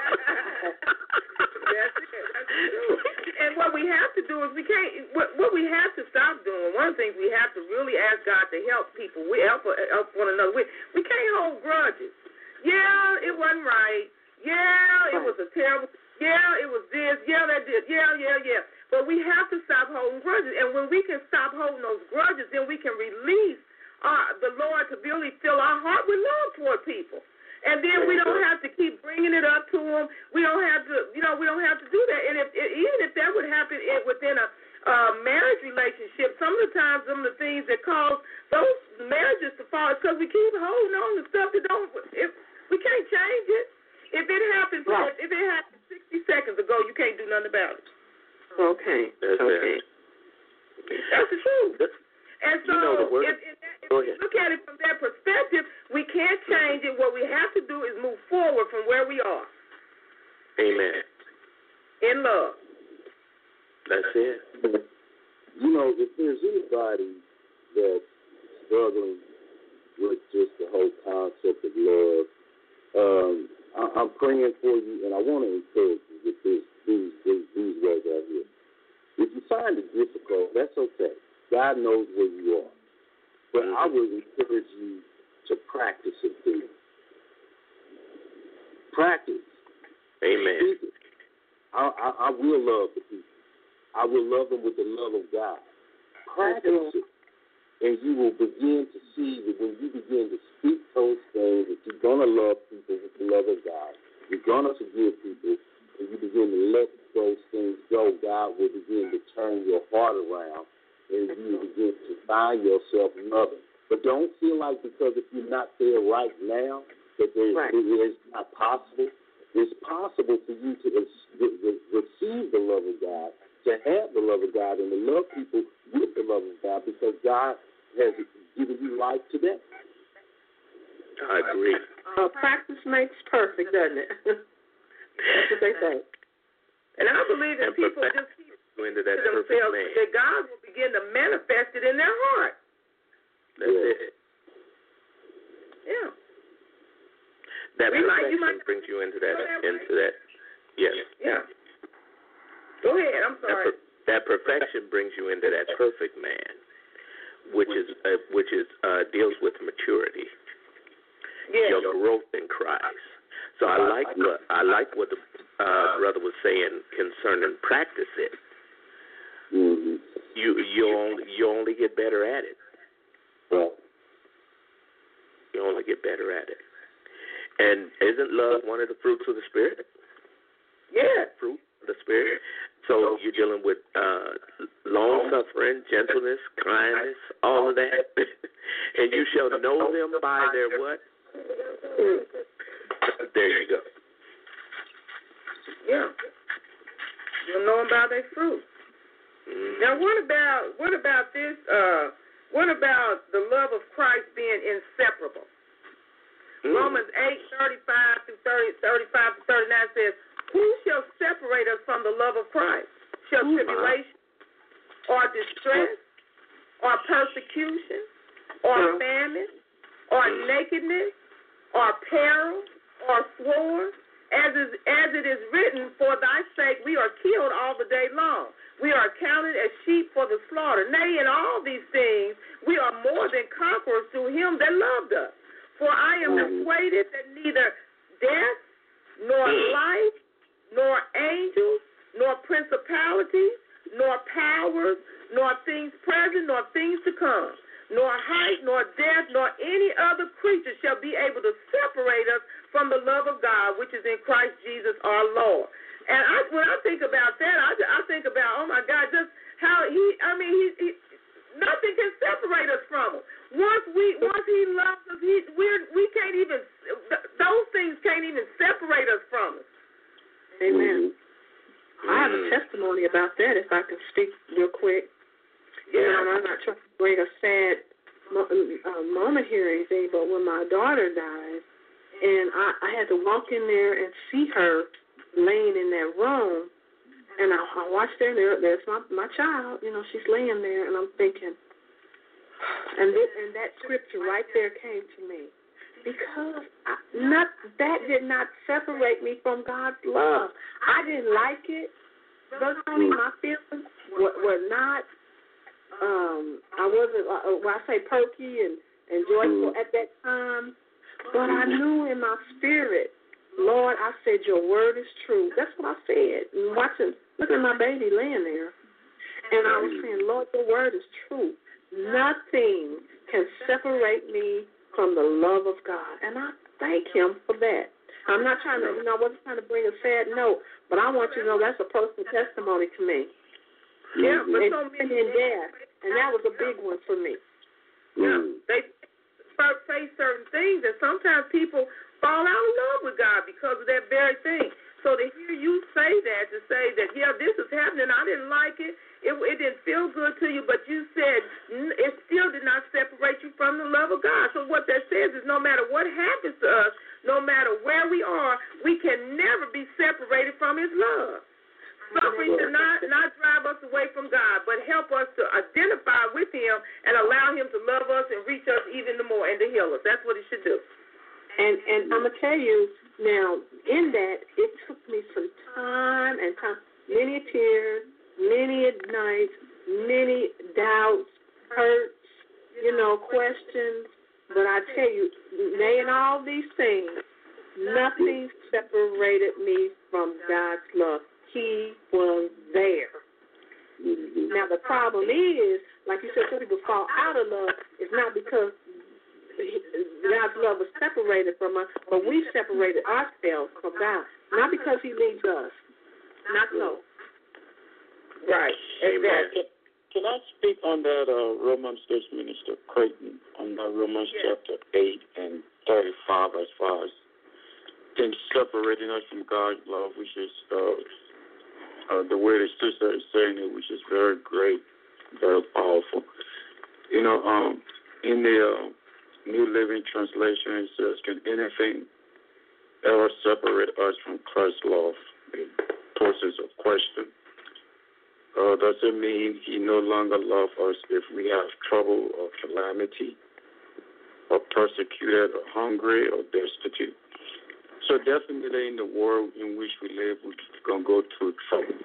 That's it. That's true. And what we have to do is we can't. What, what we have to stop doing. One of the things we have to really ask God to help people. We help help one another. We we can't hold grudges. Yeah, it wasn't right. Yeah, it was a terrible. Yeah, it was this. Yeah, that did. Yeah, yeah, yeah. But we have to stop holding grudges. And when we can stop holding those grudges, then we can release uh, the Lord to really fill our heart with love toward people. And then we don't have to keep bringing it up to them. We don't have to, you know, we don't have to do that. And if even if that would happen within a uh, marriage relationship, some of the times, some of the things that cause those marriages to fall is because we keep holding on to stuff that don't. If we can't change it. If it happened, right. if it happened sixty seconds ago, you can't do nothing about it. Okay. That's okay. it. That's the truth. And so, you know the word. if, if, if we look at it from that perspective, we can't change it. What we have to do is move forward from where we are. Amen. In love. That's it. You know, if there's anybody that's struggling with just the whole concept of love, um, I, I'm praying for you, and I want to encourage you with this, these, these, these words out here. If you find it difficult, that's okay. God knows where you are. But I would encourage you to practice it through. Practice. Amen. I, I, I will love the people. I will love them with the love of God. Practice it. And you will begin to see that when you begin to speak those things, that you're going to love people with the love of God. You're going to forgive people. And you begin to let those things go, God will begin to turn your heart around. And you begin to find yourself loving. But don't feel like because if you're not there right now, that there's, right. it is not possible. It's possible for you to receive the love of God, to have the love of God, and to love people with the love of God, because God has given you life today. I agree. Uh, practice makes perfect, doesn't it? That's what they say. And I believe that people just keep into that to themselves man. that God will begin to manifest it in their heart. That's yeah. it. Yeah. That we perfection might, you might, brings you into that, that into that. Yes. Yeah. Go ahead. I'm sorry. That, per, that perfection brings you into that perfect man, which is uh, which is uh, deals with maturity. Yeah. Your growth in Christ. So I like what I like what the uh, brother was saying concerning practice it. Mm-hmm. You you only you only get better at it. Well, you only get better at it. And isn't love one of the fruits of the Spirit? Yeah. Fruit of the Spirit. So you're dealing with uh, long-suffering, gentleness, kindness, all of that. And you shall know them by their what? There you go. Yeah. You'll know them by their fruit. Mm-hmm. Now, what about what about this? Uh, what about the love of Christ being inseparable? Mm-hmm. Romans eight thirty-five through thirty, thirty-five to thirty-nine says, "Who shall separate us from the love of Christ? Shall tribulation, or distress, or persecution, or famine, or nakedness, or peril, or sword? As is, as it is written, for thy sake we are killed all the day long. We are counted as sheep for the slaughter. Nay, in all these things we are more than conquerors through him that loved us. For I am persuaded that neither death, nor life, nor angels, nor principalities, nor powers, nor things present, nor things to come, nor height, nor depth, nor any other creature shall be able to separate us from the love of God, which is in Christ Jesus our Lord." And I, when I think about that, I, I think about, oh my God, just how he, I mean, he, he, nothing can separate us from him. Once we, once he loves us, he, we're, we can't even, those things can't even separate us from him. Amen. I have a testimony about that, if I can speak real quick. Yeah, you know, I'm not trying to bring a sad uh, moment here or anything, but when my daughter died, and I, I had to walk in there and see her laying in that room, and I, I watched her, there, there's my, my child, you know, she's laying there, and I'm thinking, and, this, and that scripture right there came to me, because I, not that did not separate me from God's love. I didn't like it, but only my feelings were, were not, um, I wasn't, uh, well, I say perky and, and joyful at that time, but I knew in my spirit, Lord, I said, your word is true. That's what I said. And watching, looking at my baby laying there, and I was saying, Lord, your word is true. Nothing can separate me from the love of God. And I thank him for that. I'm not trying to, you know, I wasn't trying to bring a sad note, but I want you to know that's a personal testimony to me. Yeah, but and, so many and death, and that was a big one for me. Yeah, they face certain things, and sometimes people fall out of love with God because of that very thing. So to hear you say that, to say that, yeah, this is happening, I didn't like it, it, it didn't feel good to you, but you said it still did not separate you from the love of God. So what that says is no matter what happens to us, no matter where we are, we can never be separated from his love. Suffering should not, not drive us away from God, but help us to identify with him and allow him to love us and reach us even more and to heal us. That's what it should do. And and I'm going to tell you now, in that, it took me some time and time, many tears, many nights, many doubts, hurts, you know, questions. But I tell you, in all these things, nothing separated me from God's love. He was there. Mm-hmm. Now, the problem is, like you said, some people fall out of love. It's not because God's love was separated from us, but we separated ourselves from God. Not because he leaves us. Not so. Right. Amen. Can, can I speak on that, uh, Romans Church Minister Creighton, on the Romans yes. chapter eight and thirty-five, as far as things separating us from God's love, which is uh, uh, the way the sister is saying it, which is very great, very powerful. You know, um, in the uh, New Living Translation, it says, "Can anything ever separate us from Christ's love?" It poses a question. Uh, does it mean he no longer loves us if we have trouble or calamity, or persecuted, or hungry, or destitute? So definitely in the world in which we live, we're going to go through trouble.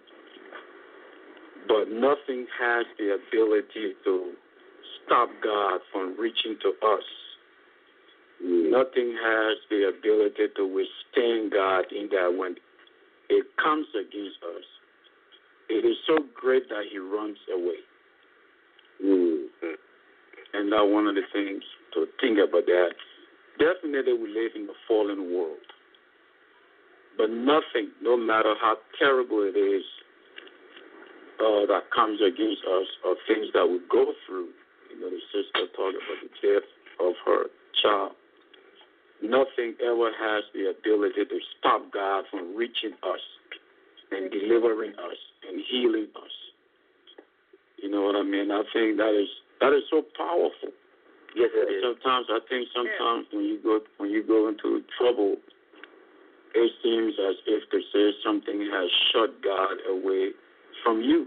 But nothing has the ability to stop God from reaching to us. Nothing has the ability to withstand God in that when it comes against us, it is so great that he runs away. Mm-hmm. And that's one of the things to think about that. Definitely we live in a fallen world. But nothing, no matter how terrible it is, uh, that comes against us or things that we go through. You know, the sister talked about the death of her child. Nothing ever has the ability to stop God from reaching us and delivering us and healing us. You know what I mean? I think that is that is so powerful. Yes, it is. Sometimes I think sometimes when you go when you go into trouble, it seems as if to say something has shut God away from you.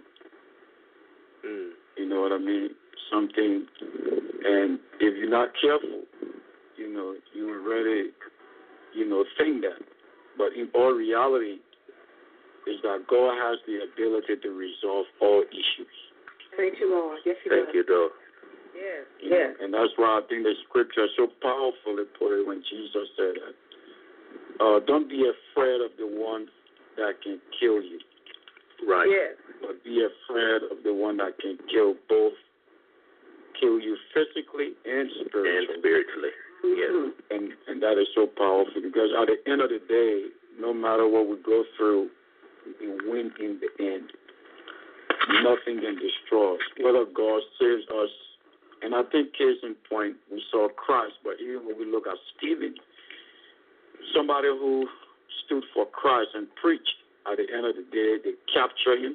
Mm. You know what I mean? Something, and if you're not careful, you know, you already, you know, think that. But in all reality, is that God has the ability to resolve all issues. Thank you, Lord. Yes, He Thank does. you, though. Yes. You Yes. know, and that's why I think the scripture is so powerfully put it when Jesus said that. Uh, don't be afraid of the one that can kill you. Right. Yes. But be afraid of the one that can kill both, kill you physically and spiritually. And spiritually. Yes. Mm-hmm. And and that is so powerful because at the end of the day, no matter what we go through, we can win in the end. Nothing can destroy us. Whether God saves us, and I think case in point, we saw Christ, but even when we look at Stephen, somebody who stood for Christ and preached, at the end of the day, they captured him,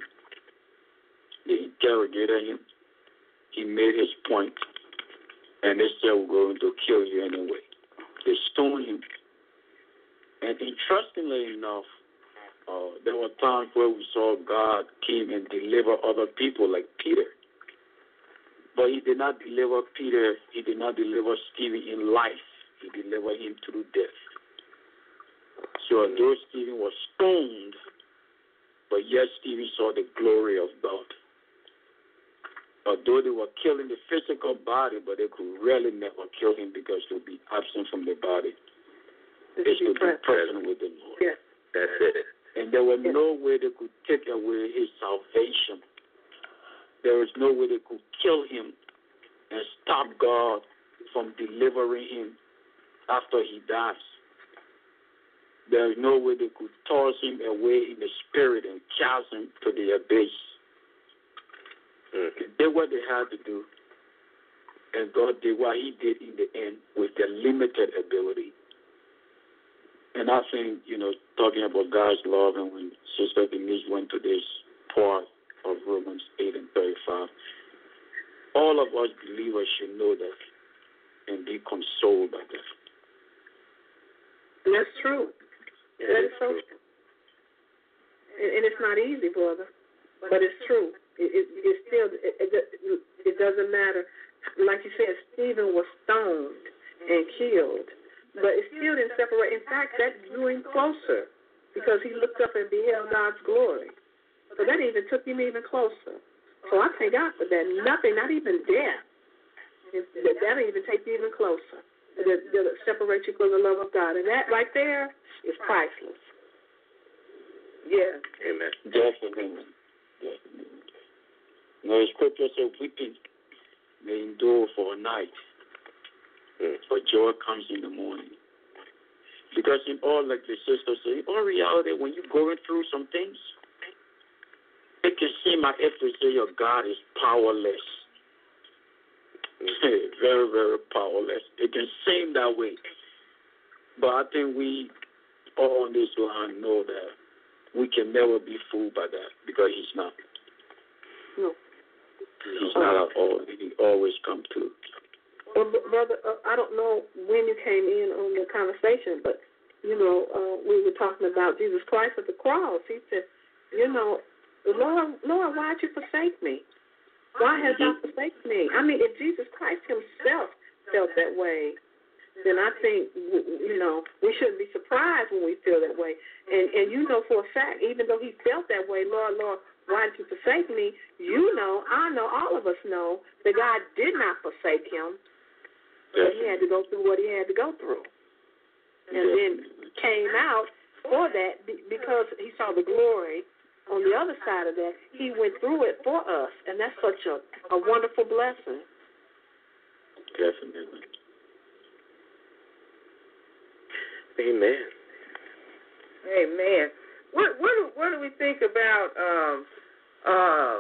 they interrogated him, he made his point, and they said, we're going to kill you anyway. They stoned him. And interestingly enough, uh, there were times where we saw God came and deliver other people like Peter. But he did not deliver Peter, he did not deliver Stephen in life. He delivered him through death. So although Stephen was stoned, but yet Stephen saw the glory of God. Although they were killing the physical body, but they could really never kill him because he would be absent from the body. They should be present with the Lord. Yes. That's it. And there was Yes. no way they could take away his salvation. There was no way they could kill him and stop God from delivering him after he dies. There is no way they could toss him away in the spirit and cast him to the abyss. Mm-hmm. They did what they had to do, and God did what he did in the end with their limited ability. And I think, you know, talking about God's love, and when Sister Denise went to this part of Romans eight and thirty-five, all of us believers should know that and be consoled by that. That's true. That is so true. And, and it's not easy, brother, but it's true. It, it, it still, it, it, it doesn't matter. Like you said, Stephen was stoned and killed, but it still didn't separate. In fact, that drew him closer because he looked up and beheld God's glory. So that even took him even closer. So I thank God for that. Nothing, not even death, that that'll even take you even closer. That, that separate you from the love of God. And that right there is priceless. Yeah. Amen. Definitely. Definitely. Now, the scripture says, weeping may endure for a night, mm. but joy comes in the morning. Because in all, like the sister said, in all reality, when you're going through some things, it can seem like if they say your God is powerless. very, very powerless. It can seem that way. But I think we all on this line know that we can never be fooled by that because he's not. No. He's not at all. He always come through. Well, brother, uh, I don't know when you came in on the conversation, but, you know, uh, we were talking about Jesus Christ at the cross. He said, you know, Lord, Lord, why did you forsake me? Why has thou forsaken me? I mean, if Jesus Christ himself felt that way, then I think, you know, we shouldn't be surprised when we feel that way. And and you know for a fact, even though he felt that way, Lord, Lord, why did you forsake me? You know, I know, all of us know that God did not forsake him, but he had to go through what he had to go through. And then came out for that because he saw the glory. On the other side of that, he went through it for us, and that's such a, a wonderful blessing. Definitely. Amen. Amen. What what do, what do we think about um uh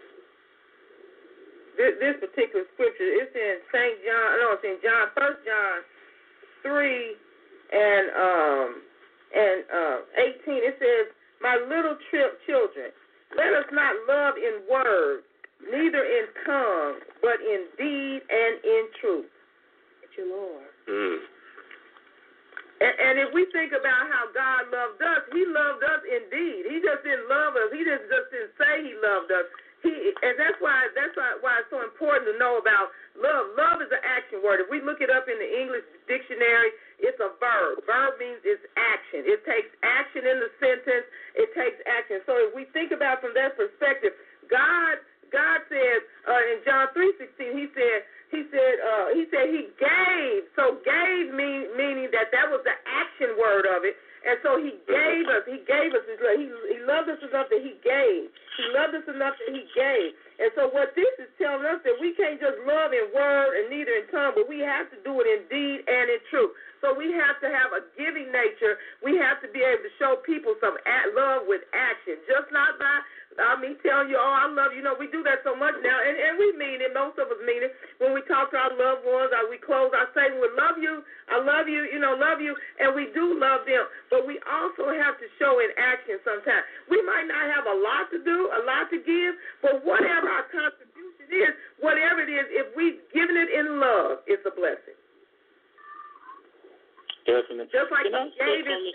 this, this particular scripture? It's in Saint John. No, it's in John. First John three and um and uh eighteen. It says, "My little tri- children, let us not love in word, neither in tongue, but in deed and in truth." Thank you, Lord. Mm. And, and if we think about how God loved us, He loved us indeed. He just didn't love us. He just, just didn't say He loved us. He, and that's why that's why, why it's so important to know about love. Love is an action word. If we look it up in the English dictionary, it's a verb. Verb means it's action. It takes action in the sentence. It takes action. So if we think about from that perspective, God God said uh, in John three sixteen, He said He said uh, He said He gave. So gave mean, meaning that that was the action word of it. And so He gave us, He gave us His love. He, he loved us enough that He gave. He loved us enough that He gave. And so what this is telling us that we can't just love in word and neither in tongue, but we have to do it in deed and in truth. So we have to have a giving nature. We have to be able to show people some love with action, just not by I mean, telling you, oh, I love you. You know, we do that so much now, and, and we mean it. Most of us mean it. When we talk to our loved ones, or we close our statement with love you, I love you, you know, love you, and we do love them. But we also have to show in action sometimes. We might not have a lot to do, a lot to give, but whatever our contribution is, whatever it is, if we've given it in love, it's a blessing. Definitely. Just like Can I He gave it.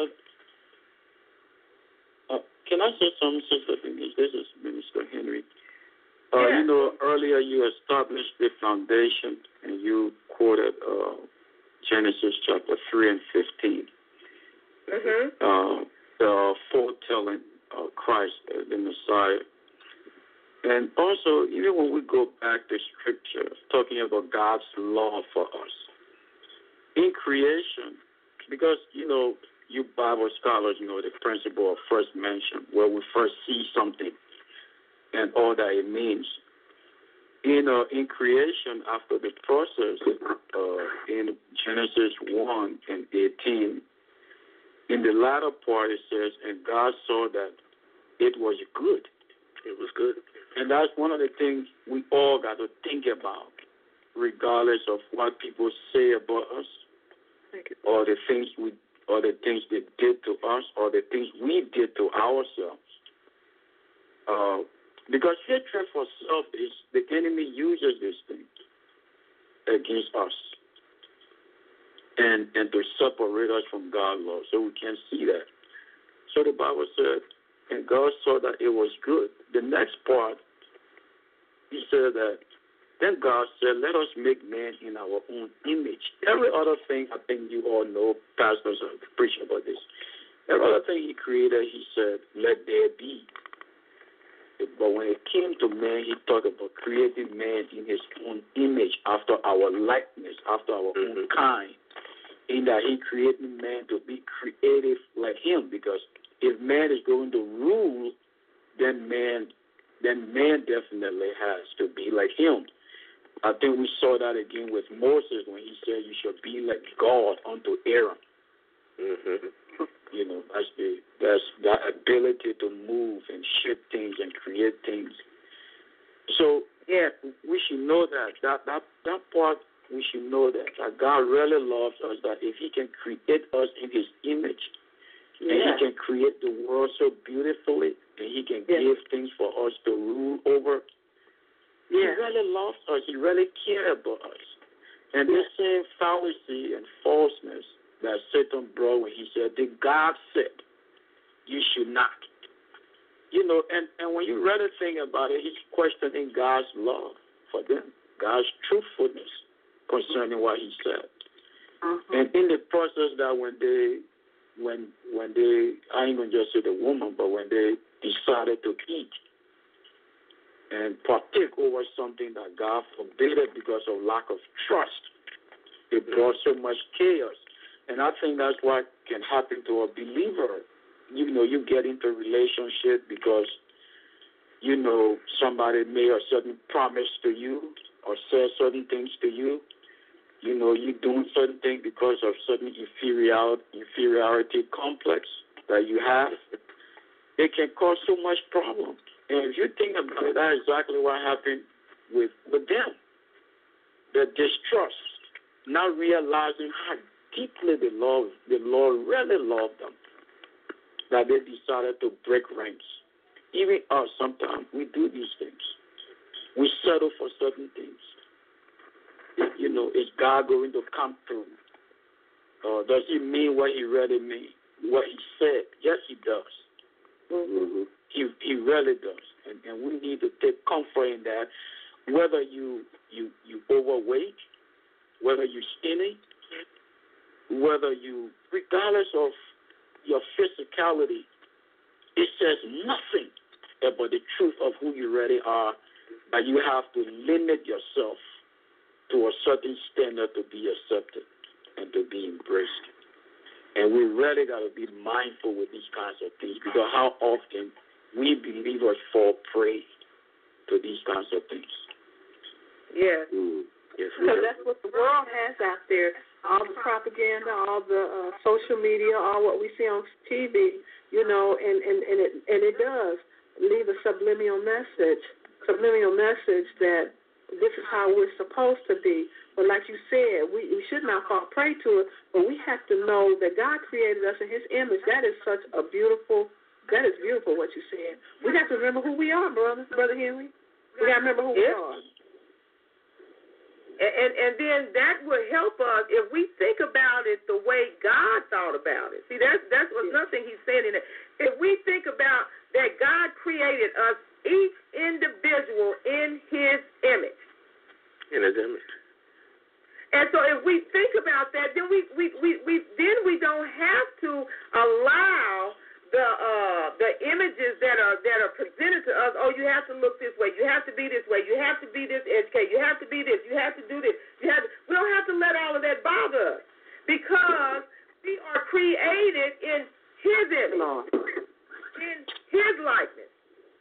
Uh, can I say something, Sister Denise? This is Minister Henry. Uh, Yeah. You know, earlier you established the foundation, and you quoted uh, Genesis chapter three and fifteen. Mm-hmm. Uh, the foretelling of Christ, uh, the Messiah. And also, even when we go back to Scripture, talking about God's love for us, in creation, because, you know, you Bible scholars know the principle of first mention, where we first see something and all that it means. In, uh, in creation, after the process, uh, in Genesis one and eighteen, in the latter part it says, and God saw that it was good. It was good. And that's one of the things we all got to think about, regardless of what people say about us, or the things we, or the things they did to us, or the things we did to ourselves. Uh, because hatred for self is the enemy uses these things against us, and and to separate us from God's love, so we can't see that. So the Bible said, and God saw that it was good. The next part, He said that. Then God said, let us make man in our own image. Every other thing, I think you all know, pastors have preached about this. Every other thing He created, He said, let there be. But when it came to man, He talked about creating man in His own image, after our likeness, after our mm-hmm. own kind, in that He created man to be creative like Him. Because if man is going to rule, then man, then man definitely has to be like Him. I think we saw that again with Moses when he said, you shall be like God unto Aaron. Mm-hmm. You know, that's the that's that ability to move and shape things and create things. So yeah, we should know that. That that that part we should know that, that God really loves us, that if He can create us in His image, yeah. and He can create the world so beautifully, and He can yeah. give things for us to rule over. Yeah. He really loves us. He really cares about us. And yeah. this same fallacy and falseness that Satan brought when he said, "The God said, you should not." You know, and, and when you really think about it, he's questioning God's love for them, God's truthfulness concerning what He said. Uh-huh. And in the process that when they, when when they, I ain't gonna just say the woman, but when they decided to eat and partake over something that God forbade because of lack of trust, it brought so much chaos. And I think that's what can happen to a believer. You know, you get into a relationship because, you know, somebody made a certain promise to you or said certain things to you. you know, you're doing certain things because of certain inferiority, inferiority complex that you have, it can cause so much problem. And if you think about it, that's exactly what happened with, with them. The distrust, not realizing how deeply the Lord, the Lord really loved them, that they decided to break ranks. Even us, sometimes, we do these things. We settle for certain things. You know, is God going to come through? Or does he mean what he really means? What he said? Yes, he does. Mm-hmm. He he really does. And, and we need to take comfort in that. Whether you, you, you overweight, whether you're skinny, whether you, regardless of your physicality, it says nothing about the truth of who you really are, that you have to limit yourself to a certain standard to be accepted and to be embraced. And we really got to be mindful with these kinds of things, because how often we believers fall prey to these kinds of things. Yes. Mm. Yes, because that's what the world has out there. All the propaganda, all the uh, social media, all what we see on T V, you know, and, and, and it and it does leave a subliminal message, subliminal message that this is how we're supposed to be. But like you said, we, we should not fall prey to it, but we have to know that God created us in his image. That is such a beautiful, that is beautiful what you said. We have to remember who we are, brother, Brother Henry. We got to remember who yes. we are. And, and and then that will help us if we think about it the way God thought about it. See, that's that's what another thing he's saying in it. If we think about that God created us, each individual in his image. In his image. And so if we think about that, then we, we, we, we then we don't have to allow the uh, the images that are that are presented to us. Oh, you have to look this way. You have to be this way. You have to be this educated. You have to be this. You have to do this. You have to, we don't have to let all of that bother us, because we are created in his image, in his likeness.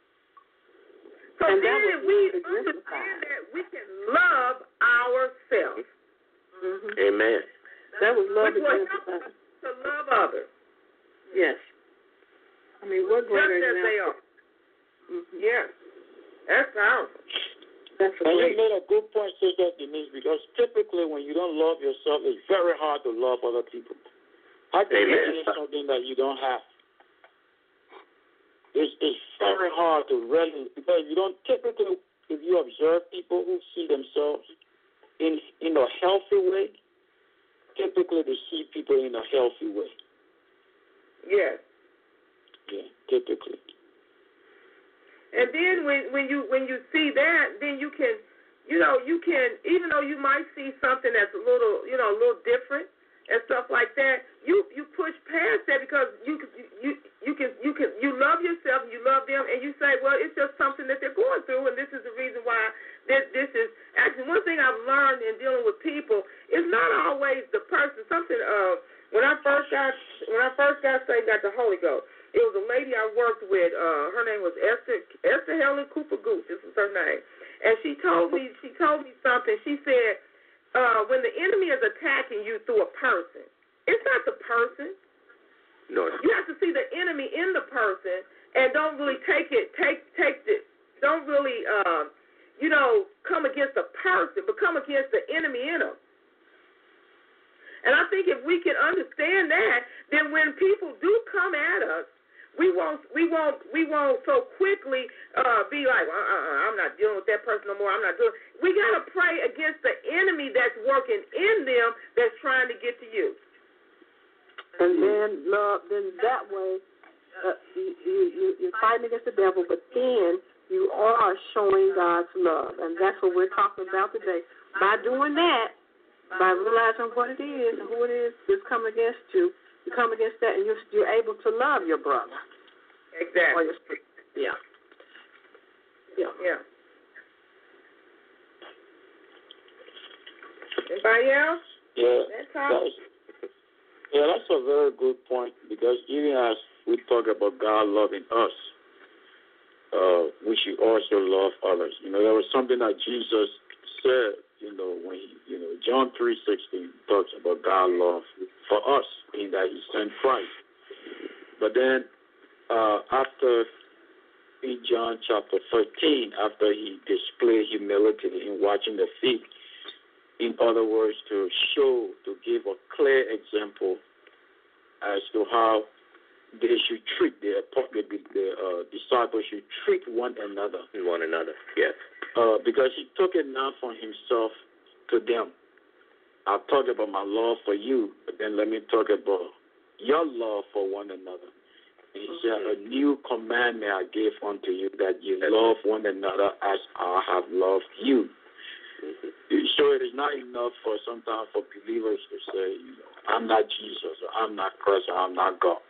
So and then if we understand that, we can love ourselves. Mm-hmm. Amen. That was love Which will help us to love others. Yes. I mean, what greater just as they are. Mm-hmm. Yeah. That's powerful. That's a and great. you made a good point, Sister Denise, because typically when you don't love yourself, it's very hard to love other people. How can you give something that you don't have? It's, it's very hard to really, because you don't typically, if you observe people who see themselves in in a healthy way, typically they see people in a healthy way. Yes. Yeah, typically. And then when when you when you see that, then you can, you know, you can, even though you might see something that's a little, you know, a little different and stuff like that, you you push past that, because you you you can you can you love yourself and you love them, and you say, well, it's just something that they're going through, and this is the reason why this this is actually one thing I've learned in dealing with people is not always the person. Something uh when I first got when I first got saved, got the Holy Ghost. It was a lady I worked with. Uh, her name was Esther Esther Helen Cooper Gooch. This was her name, and she told me she told me something. She said, uh, when the enemy is attacking you through a person, it's not the person. No. You have to see the enemy in the person, and don't really take it take take it. Don't really um, you know come against the person, but come against the enemy in them. And I think if we can understand that, then when people do come at us, we won't, we won't, we won't so quickly uh, be like, uh, uh, I'm not dealing with that person no more. I'm not doing. We gotta pray against the enemy that's working in them, that's trying to get to you. And then love, then that way, uh, you, you, you're fighting against the devil, but then you are showing God's love, and that's what we're talking about today. By doing that, by realizing what it is and who it is that's coming against you, you come against that, and you're, you're able to love your brother. Exactly. Or your, yeah. Yeah. Yeah. Anybody else? Yeah. That's That's, yeah, that's a very good point, because even as we talk about God loving us, uh, we should also love others. You know, there was something that Jesus said. you know, when he, you know, John three sixteen talks about God's love for us, in that He sent Christ. But then uh, after in John chapter thirteen, after He displayed humility in washing the feet, in other words, to show, to give a clear example as to how they should treat their the, the uh, disciples should treat one another. One another, yes. Uh, because He took it not from Himself to them. I talked about my love for you, but then let me talk about your love for one another. He mm-hmm. said, a new commandment I give unto you, that you love one another as I have loved you. Mm-hmm. So it is not enough for sometimes for believers to say, you know, I'm not Jesus, or I'm not Christ, or I'm not God.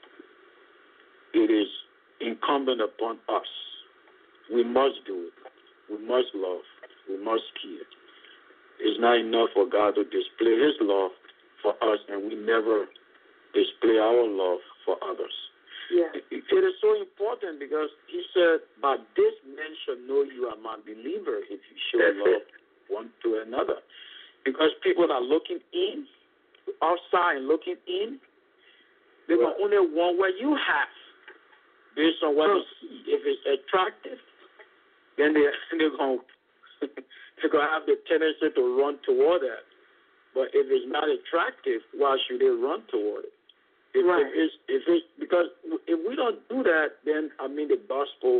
It is incumbent upon us. We must do it. We must love. We must care. It's not enough for God to display His love for us, and we never display our love for others. Yeah. It, it is so important because He said, by this men shall know you are my believer if you show That's love it. one to another. Because people are looking in, outside and looking in, they will only want what you have based on what they see. If it's attractive, then they, they're going they're going to have the tendency to run toward that. But if it's not attractive, why should they run toward it? If, right. if it's, if it's, because if we don't do that, then, I mean, the gospel,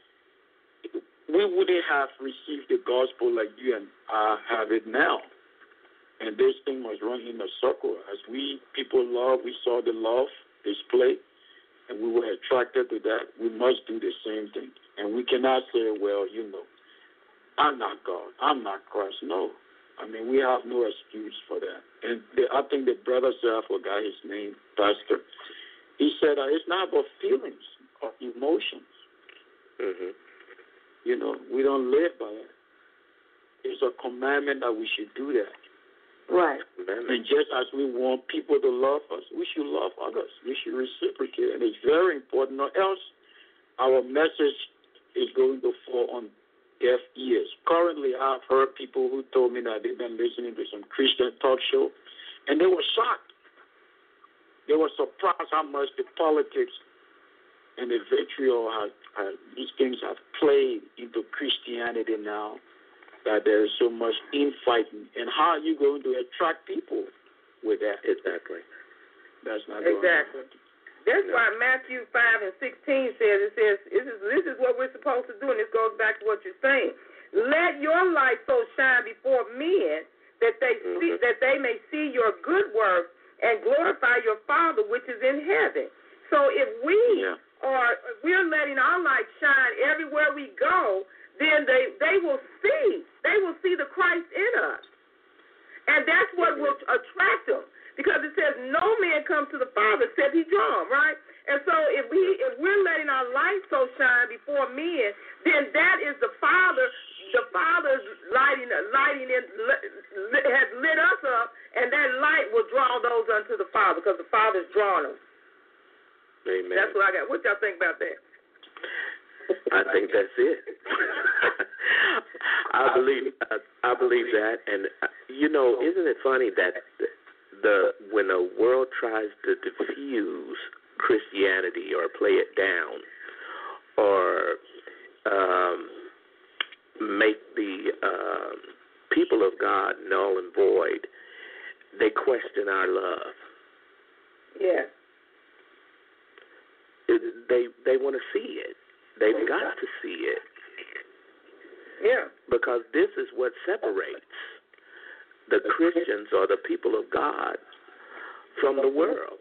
we wouldn't have received the gospel like you and I have it now. And this thing was run in a circle. As we, people love, we saw the love displayed, and we were attracted to that. We must do the same thing. And we cannot say, well, you know, I'm not God. I'm not Christ. No. I mean, we have no excuse for that. And the, I think the brother said, I forgot his name, Pastor, he said uh, it's not about feelings or emotions. Mm-hmm. You know, we don't live by that. It's a commandment that we should do that. Right. And just as we want people to love us, we should love others. We should reciprocate. And it's very important, or else our message is going to fall on deaf ears. Currently, I've heard people who told me that they've been listening to some Christian talk show, and they were shocked. They were surprised how much the politics and the vitriol, have, have, these things have played into Christianity now, that there is so much infighting. And how are you going to attract people with that? Exactly. That's not exactly. Going on. That's no. why Matthew five and sixteen says, it says, this is, this is what we're supposed to do, and this goes back to what you're saying. Let your light so shine before men that they mm-hmm. see, that they may see your good work and glorify your Father which is in heaven. So if we yeah. are, if we're letting our light shine everywhere we go, then they, they will see, they will see the Christ in us. And that's what will attract them. Because it says no man comes to the Father except he draw him, right? And so if we if we're letting our light so shine before men, then that is the Father. The Father's lighting lighting in, has lit us up, and that light will draw those unto the Father because the Father's drawing them. Amen. That's what I got. What y'all think about that? I think that's it. I believe I, I believe that, and uh, you know, isn't it funny that the when the world tries to diffuse Christianity or play it down or um, make the uh, people of God null and void, they question our love. Yeah. It, they they want to see it. They've got to see it. Yeah. Because this is what separates the Christians or the people of God from the world.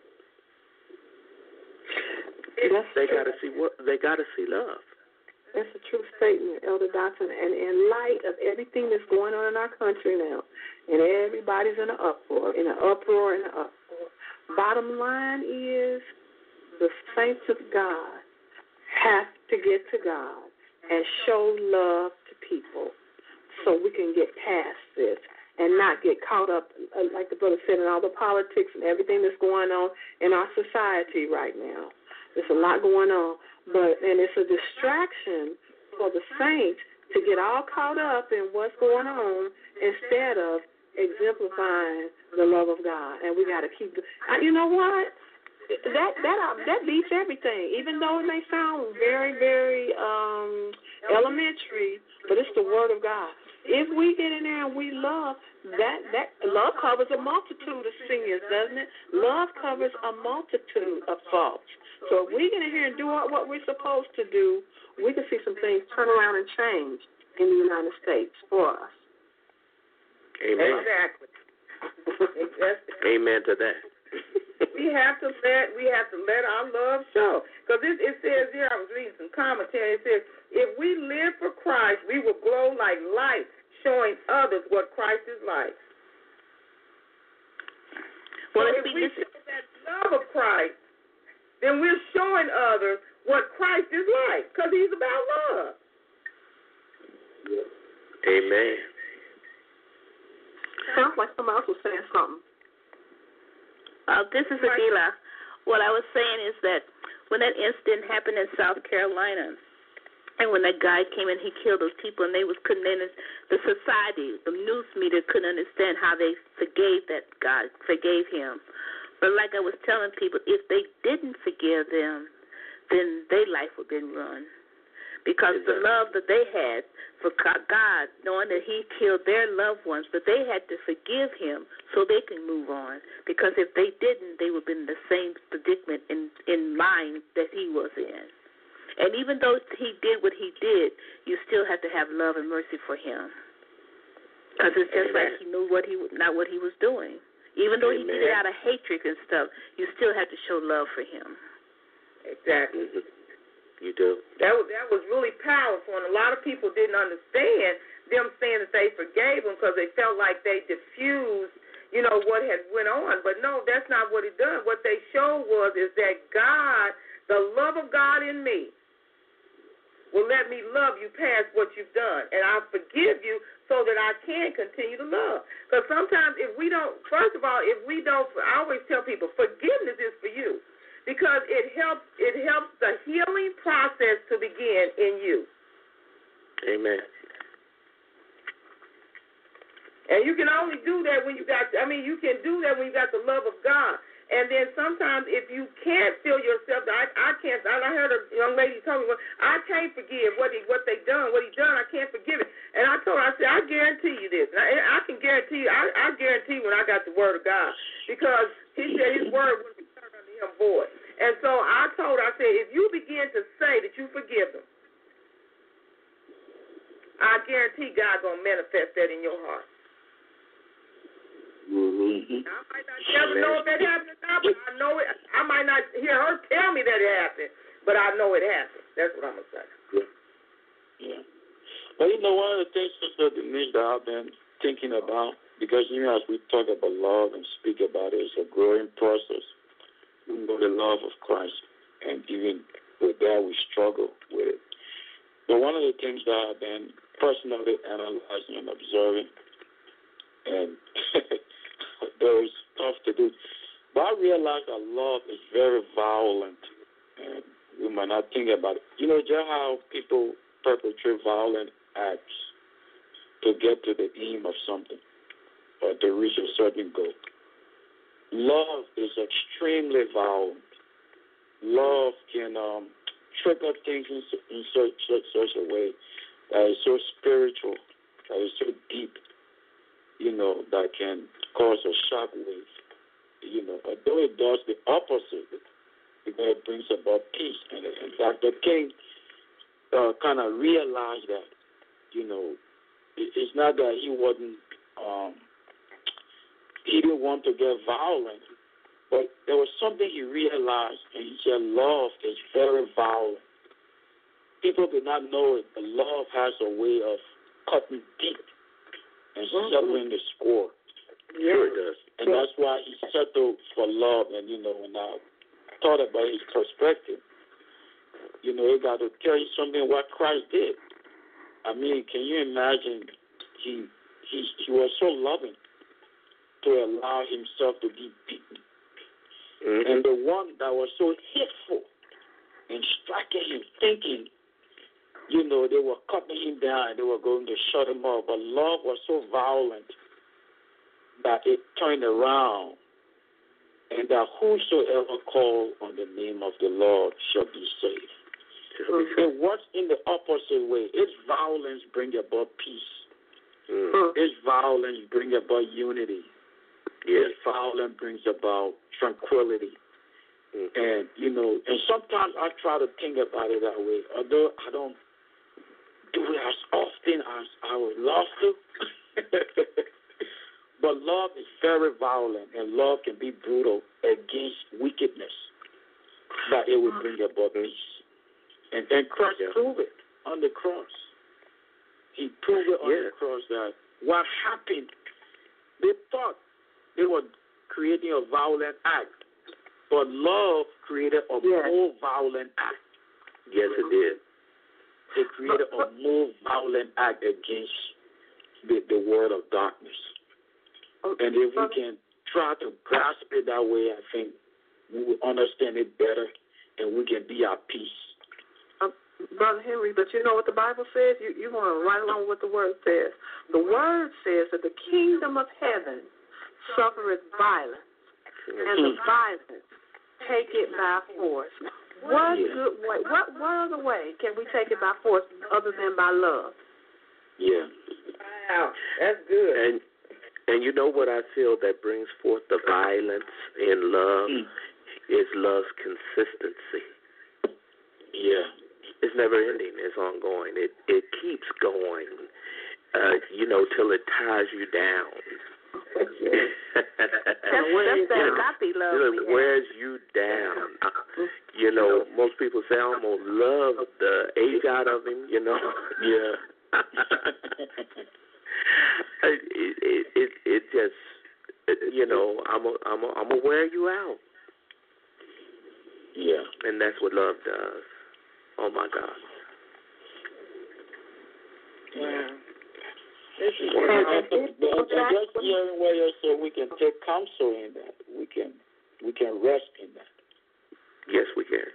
That's they true. got to see what they got to see love. That's a true statement, Elder Dotson. And in light of everything that's going on in our country now, and everybody's in an uproar, in an uproar, in an uproar. Bottom line is, the saints of God have to get to God and show love to people so we can get past this and not get caught up, like the brother said, in all the politics and everything that's going on in our society right now. There's a lot going on, but and it's a distraction for the saints to get all caught up in what's going on instead of exemplifying the love of God. And we got to keep, uh, you know what? That that uh, that beats everything. Even though it may sound very, very um, elementary, but it's the Word of God. If we get in there and we love, that that love covers a multitude of sins, doesn't it? Love covers a multitude of faults. So if we get in here and do what we're supposed to do, we can see some things turn around and change in the United States for us. Amen. Exactly. exactly. Amen to that. we have to let we have to let our love show. Because it, it says here, I was reading some commentary. It says, if we live for Christ, we will glow like light, showing others what Christ is like. Well, so if we show that love of Christ, then we're showing others what Christ is like, because He's about love. Amen. Sounds like somebody else was saying something. Uh, this is Adila. What I was saying is that when that incident happened in South Carolina, and when that guy came in, he killed those people, and they was couldn't the society, the news media couldn't understand how they forgave that guy, forgave him. But like I was telling people, if they didn't forgive them, then their life would have been ruined. Because the love that they had for God, knowing that He killed their loved ones, but they had to forgive Him so they can move on. Because if they didn't, they would have been in the same predicament in, in line that he was in. And even though he did what he did, you still have to have love and mercy for him. Because it's just Amen. Like he knew what he not what he was doing. Even though Amen. He did it out of hatred and stuff, you still have to show love for him. Exactly. Mm-hmm. You do. That was that was really powerful, and a lot of people didn't understand them saying that they forgave him because they felt like they diffused, you know, what had went on. But no, that's not what it done. What they showed was is that God, the love of God in me, will let me love you past what you've done, and I'll forgive you so that I can continue to love. Because sometimes if we don't, first of all, if we don't, I always tell people, forgiveness is for you. Because it helps it helps the healing process to begin in you. Amen. And you can only do that when you got, I mean, you can do that when you got the love of God. And then sometimes if you can't feel yourself, I, I can't, I heard a young lady tell me, well, I can't forgive what he, what they done, what he done, I can't forgive it. And I told her, I said, I guarantee you this. I, I can guarantee you, I, I guarantee when I got the word of God. Because he said his word wouldn't return unto him void. And so I told her, I said, if you begin to say that you forgive them, I guarantee God's going to manifest that in your heart. Mm-hmm. I might not never know if that happened or not, but I know it. I might not hear her tell me that it happened, but I know it happened. That's what I'm going to say. Yeah. Yeah. But you know, one of the things, Sister Denise, that I've been thinking about, because you know, as we talk about love and speak about it, it's a growing process. We know the love of Christ, and even with that, we struggle with it. But one of the things that I've been personally analyzing and observing, and there is stuff to do, but I realize that love is very violent, and we might not think about it. You know, just how people perpetrate violent acts to get to the aim of something or to reach a certain goal. Love is extremely violent. Love can um, trigger things in, in such, such, such a way that is so spiritual, that is so deep, you know, that can cause a shock wave. You know, although it does the opposite, because it brings about peace. And, and Doctor King uh, kind of realized that, you know, it, it's not that he wasn't um, he didn't want to get violent, but there was something he realized, and he said love is very violent. People do not know it, but love has a way of cutting deep and settling the score. Sure it does. And that's why he settled for love. And, you know, when I thought about his perspective, you know, it got to tell you something what Christ did. I mean, can you imagine he, he, he was so loving to allow himself to be beaten. Mm-hmm. And the one that was so hateful and striking him, thinking you know, they were cutting him down and they were going to shut him up. But love was so violent that it turned around, and that whosoever call on the name of the Lord shall be saved. It works in the opposite way. Its violence bring about peace. Mm. Its violence bring about unity. Its violence brings about tranquility. Mm. And, you know, and sometimes I try to think about it that way, although I don't do it as often as I would love to. But love is very violent, and love can be brutal against wickedness, that it will bring about peace. And, and Christ yeah. proved it on the cross. He proved it on yeah. the cross that what happened, they thought they were creating a violent act, but love created a yes. more violent act. Yes, it did. It created a more violent act against the, the world of darkness. And if we can try to grasp it that way, I think we will understand it better and we can be at peace. Uh, Brother Henry, but you know what the Bible says? You, you want to right along with the Word says. The Word says that the kingdom of heaven suffereth violence, and the violence take it by force. What yeah. good way, what, what other way can we take it by force other than by love? Yeah. Wow, that's good. And And you know what I feel that brings forth the violence in love mm. is love's consistency. Yeah. It's never ending. It's ongoing. It it keeps going, uh, you know, till it ties you down. that's that's that agape love. It wears you down. Uh, you know, most people say, I almost love the age out of him, you know. Yeah. It, it it it just, you know, I'm a, I'm a, I'm gonna wear you out. Yeah, and that's what love does. Oh my God. Yeah. And just hearing what you say, we can take counsel in that. We can we can rest in that. Yes, we can.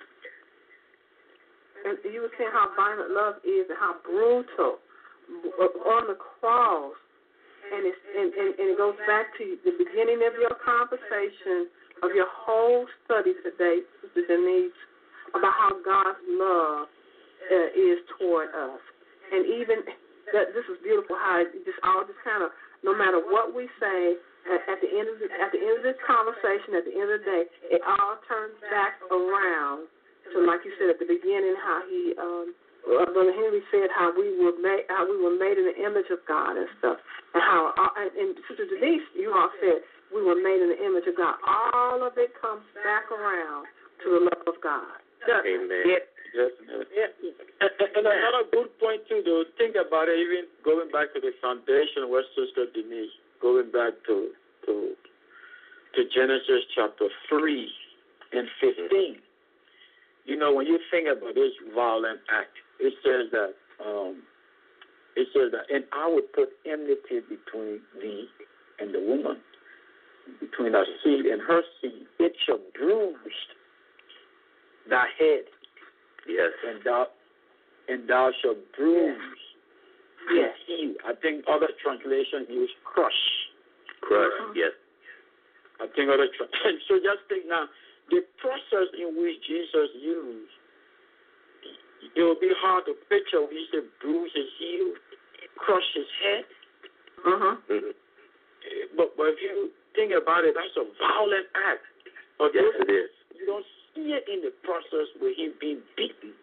And you were saying how violent love is and how brutal. On the cross, and, it's, and, and, and it goes back to the beginning of your conversation, of your whole study today, Sister Denise, about how God's love uh, is toward us. And even, that, this is beautiful how it just all just kind of, no matter what we say, at, at, the end of the, at the end of this conversation, at the end of the day, it all turns back around to, like you said at the beginning, how he, um, Uh, Brother Henry said how we were made, how we were made in the image of God and stuff, and how, uh, and, and Sister Denise, you all said we were made in the image of God. All of it comes back around to the love of God. Amen. Yeah. Definitely. Yeah. And, and another good point too, though. Think about it. Even going back to the foundation, where Sister Denise, going back to to to Genesis chapter three and fifteen. You know, when you think about this violent act, it says that um, it says that, and I will put enmity between thee and the woman, between thy seed and her seed. It shall bruise thy head. Yes. And thou and thou shalt bruise his heel. I think other translation use crush. Crush. Yes. I think other tra- so just think now. The process in which Jesus used, it will be hard to picture when he said bruise his heel, crush his head. Uh-huh. Mm-hmm. But, but if you think about it, that's a violent act. But yes, it is. You don't see it in the process with him being beaten.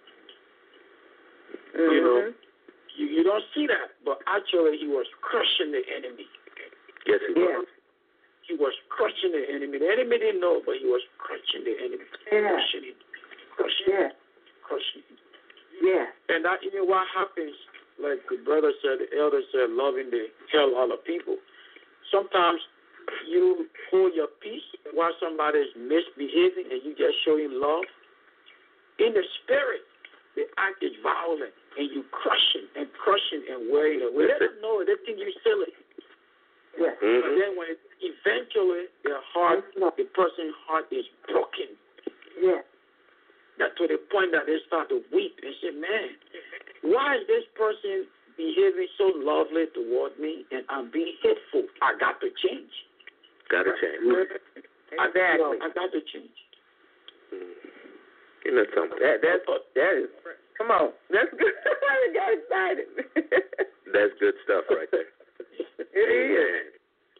Mm-hmm. You know, you, you don't see that. But actually, he was crushing the enemy. Yes, he yeah. was. He was crushing the enemy. The enemy didn't know, but he was crushing the enemy. Yeah. Crushing him. Crushing yeah. him. Crushing him. Yeah. And that, you know what happens, like the brother said, the elder said, loving the hell out of people. Sometimes you hold your peace while somebody is misbehaving and you just show him love. In the spirit, the act is violent and you crushing and crushing and wearing it. Let them know they think you're silly. Yeah. Mm-hmm. But then when it, eventually their heart, the person's heart is broken. Yeah. That to the point that they start to weep and say, man, why is this person behaving so lovely toward me and I'm being hateful? I got to change. Got to change. Exactly. I, you know, I got to change. Mm. You know something. That that's that is. Come on, that's good. I got excited. That's good stuff right there. It is.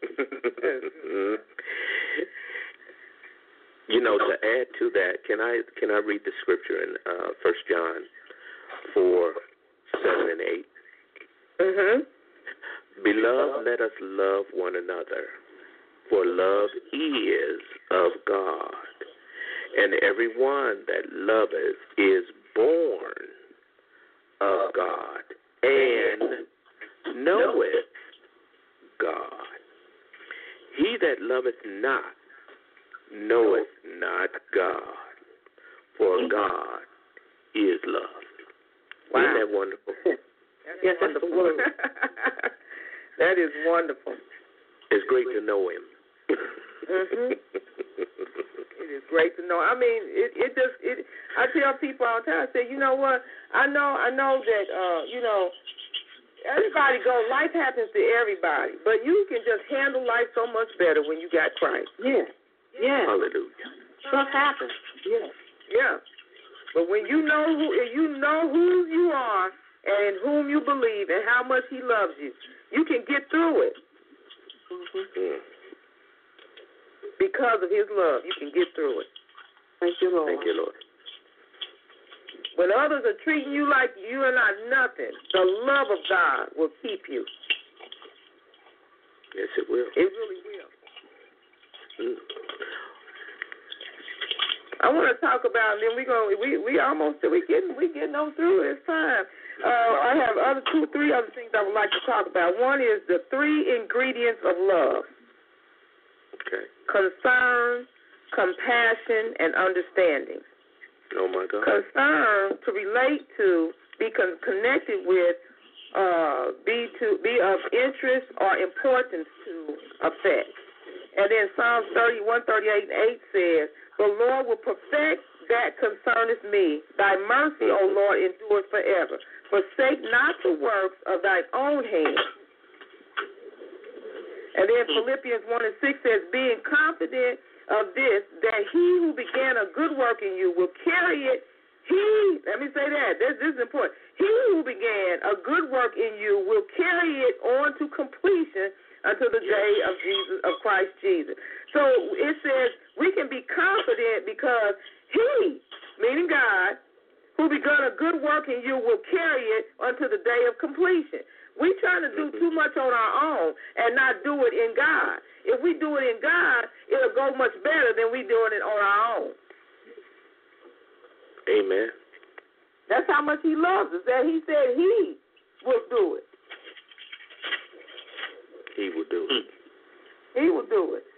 You know, to add to that, can I can I read the scripture in uh, First John four, seven and eight? Mhm. Beloved, let us love one another, for love is of God, and everyone that loveth is born of God and knoweth God. He that loveth not knoweth not God, for God is love. Wow. Isn't that wonderful? Yes, that's the word. That is wonderful. It's great to know Him. Mhm. It is great to know. I mean, it it just it. I tell people all the time. I say, you know what? I know I know that uh, you know. Everybody go. Life happens to everybody, but you can just handle life so much better when you got Christ. Yeah. Yeah. Hallelujah. Stuff happens. Yeah. Yeah. But when you know who you know who you are and whom you believe and how much He loves you, you can get through it. Mm. Because of His love, you can get through it. Thank you, Lord. Thank you, Lord. When others are treating you like you are not nothing, the love of God will keep you. Yes, it will. It really will. Mm. I want to talk about. Then we go. We we almost we getting we getting on through this time. Uh, I have other two, three other things I would like to talk about. One is the three ingredients of love: Okay. concern, compassion, and understanding. Oh my God. Concern, to relate to, be con- connected with, uh, be to be of interest or importance to, affect. And then Psalms thirty-one, thirty-eight, and eight says, "The Lord will perfect that concerneth me. Thy mercy, O Lord, endureth forever. Forsake not the works of thine own hands." And then Philippians one and six says, "Being confident of this, that he who began a good work in you will carry it." He, let me say that, this, this is important. He who began a good work in you will carry it on to completion until the day of Jesus, of Christ Jesus. So it says we can be confident because He, meaning God, who begun a good work in you will carry it unto the day of completion. We're trying to do too much on our own and not do it in God. If we do it in God, it'll go much better than we doing it on our own. Amen. That's how much He loves us. That He said He will do it. He will do it. He will do it.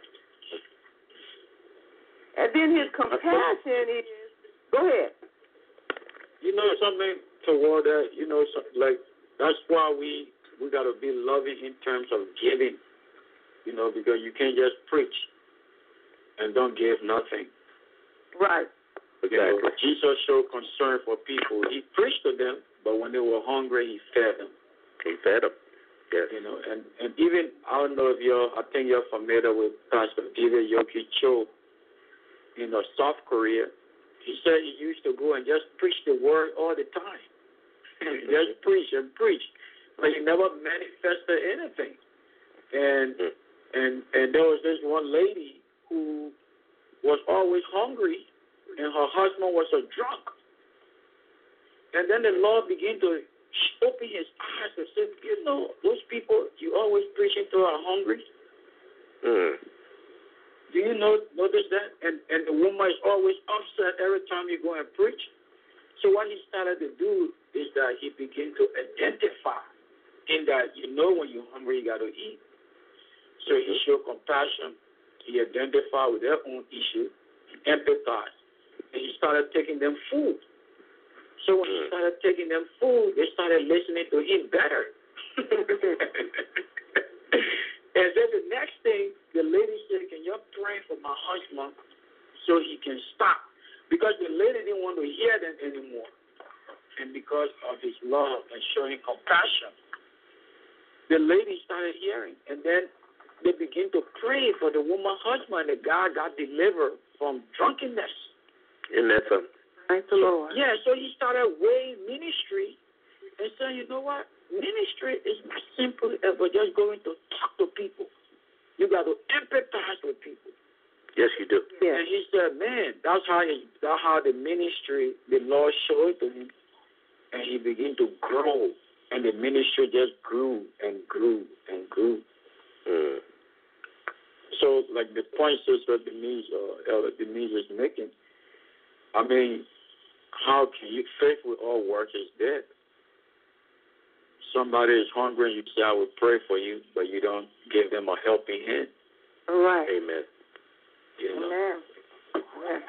And then His compassion is, go ahead. You know something toward that, you know, so, like, that's why we, we got to be loving in terms of giving, you know, because you can't just preach and don't give nothing. Right. You know, Jesus showed concern for people. He preached to them, but when they were hungry, He fed them. He fed them. Yes. You know, and, and even, I don't know if you're, I think you're familiar with Pastor David Yoki Cho in uh, South Korea. He said he used to go and just preach the word all the time. Just preach and preach. But he never manifested anything. And and and there was this one lady who was always hungry, and her husband was a drunk. And then the Lord began to open his eyes and say, you know, those people you always preaching to are hungry. Mm. Do you know notice that? And and the woman is always upset every time you go and preach. So what he started to do is that he began to identify in that, you know, when you're hungry, you got to eat. So he showed compassion. He identified with their own issue, empathized, and he started taking them food. So when he started taking them food, they started listening to him better. And then the next thing, the lady said, "Can you pray for my husband so he can stop?" Because the lady didn't want to hear them anymore. and because of his love and showing compassion, the lady started hearing. And then they began to pray for the woman's husband. The guy got delivered from drunkenness. Isn't that something? Thank the Lord. Yeah, so he started weighing ministry and saying, you know what? Ministry is not simply ever just going to talk to people. You got to empathize with people. Yes, you do. Yeah. And he said, man, that's how he, that's how the ministry, the Lord showed it to him. And he began to grow. And the ministry just grew and grew and grew. Mm. So, like the point Sister Denise, uh, Elder Denise is making, I mean, how can you, faith with all work is dead. Somebody is hungry and you say, I will pray for you, but you don't give them a helping hand. Right. Amen. You know? Amen. Yeah.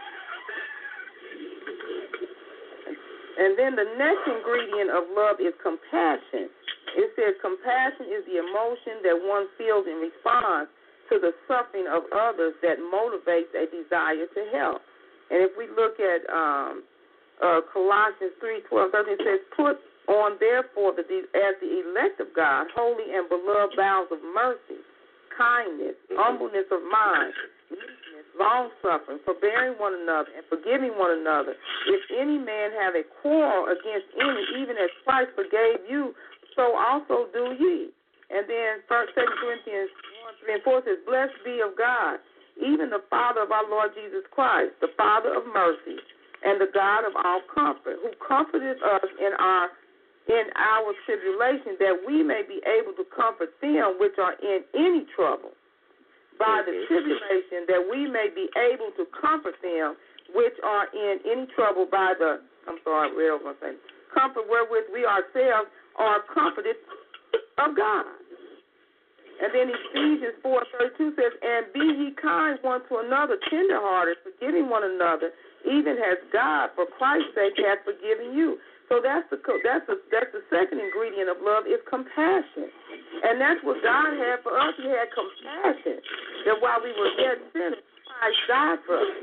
And then the next ingredient of love is compassion. It says compassion is the emotion that one feels in response to the suffering of others that motivates a desire to help. And if we look at um, uh, Colossians three, twelve, thirteen, it says, put on therefore the, as the elect of God, holy and beloved vows of mercy, kindness, humbleness of mind, meekness, long-suffering, forbearing one another, and forgiving one another. If any man have a quarrel against any, even as Christ forgave you, so also do ye. And then Second Corinthians one, three, and four says, blessed be of God, even the Father of our Lord Jesus Christ, the Father of mercy, and the God of all comfort, who comforted us in our in our tribulation, that we may be able to comfort them which are in any trouble, by the tribulation, that we may be able to comfort them which are in any trouble by the, I'm sorry, I read over my thing, comfort wherewith we ourselves are comforted of God. And then Ephesians four thirty-two says, and be ye kind one to another, tenderhearted, forgiving one another, even as God, for Christ's sake, hath forgiven you. So that's the that's the that's the second ingredient of love is compassion, and that's what God had for us. He had compassion that while we were yet sinners, Christ died for us.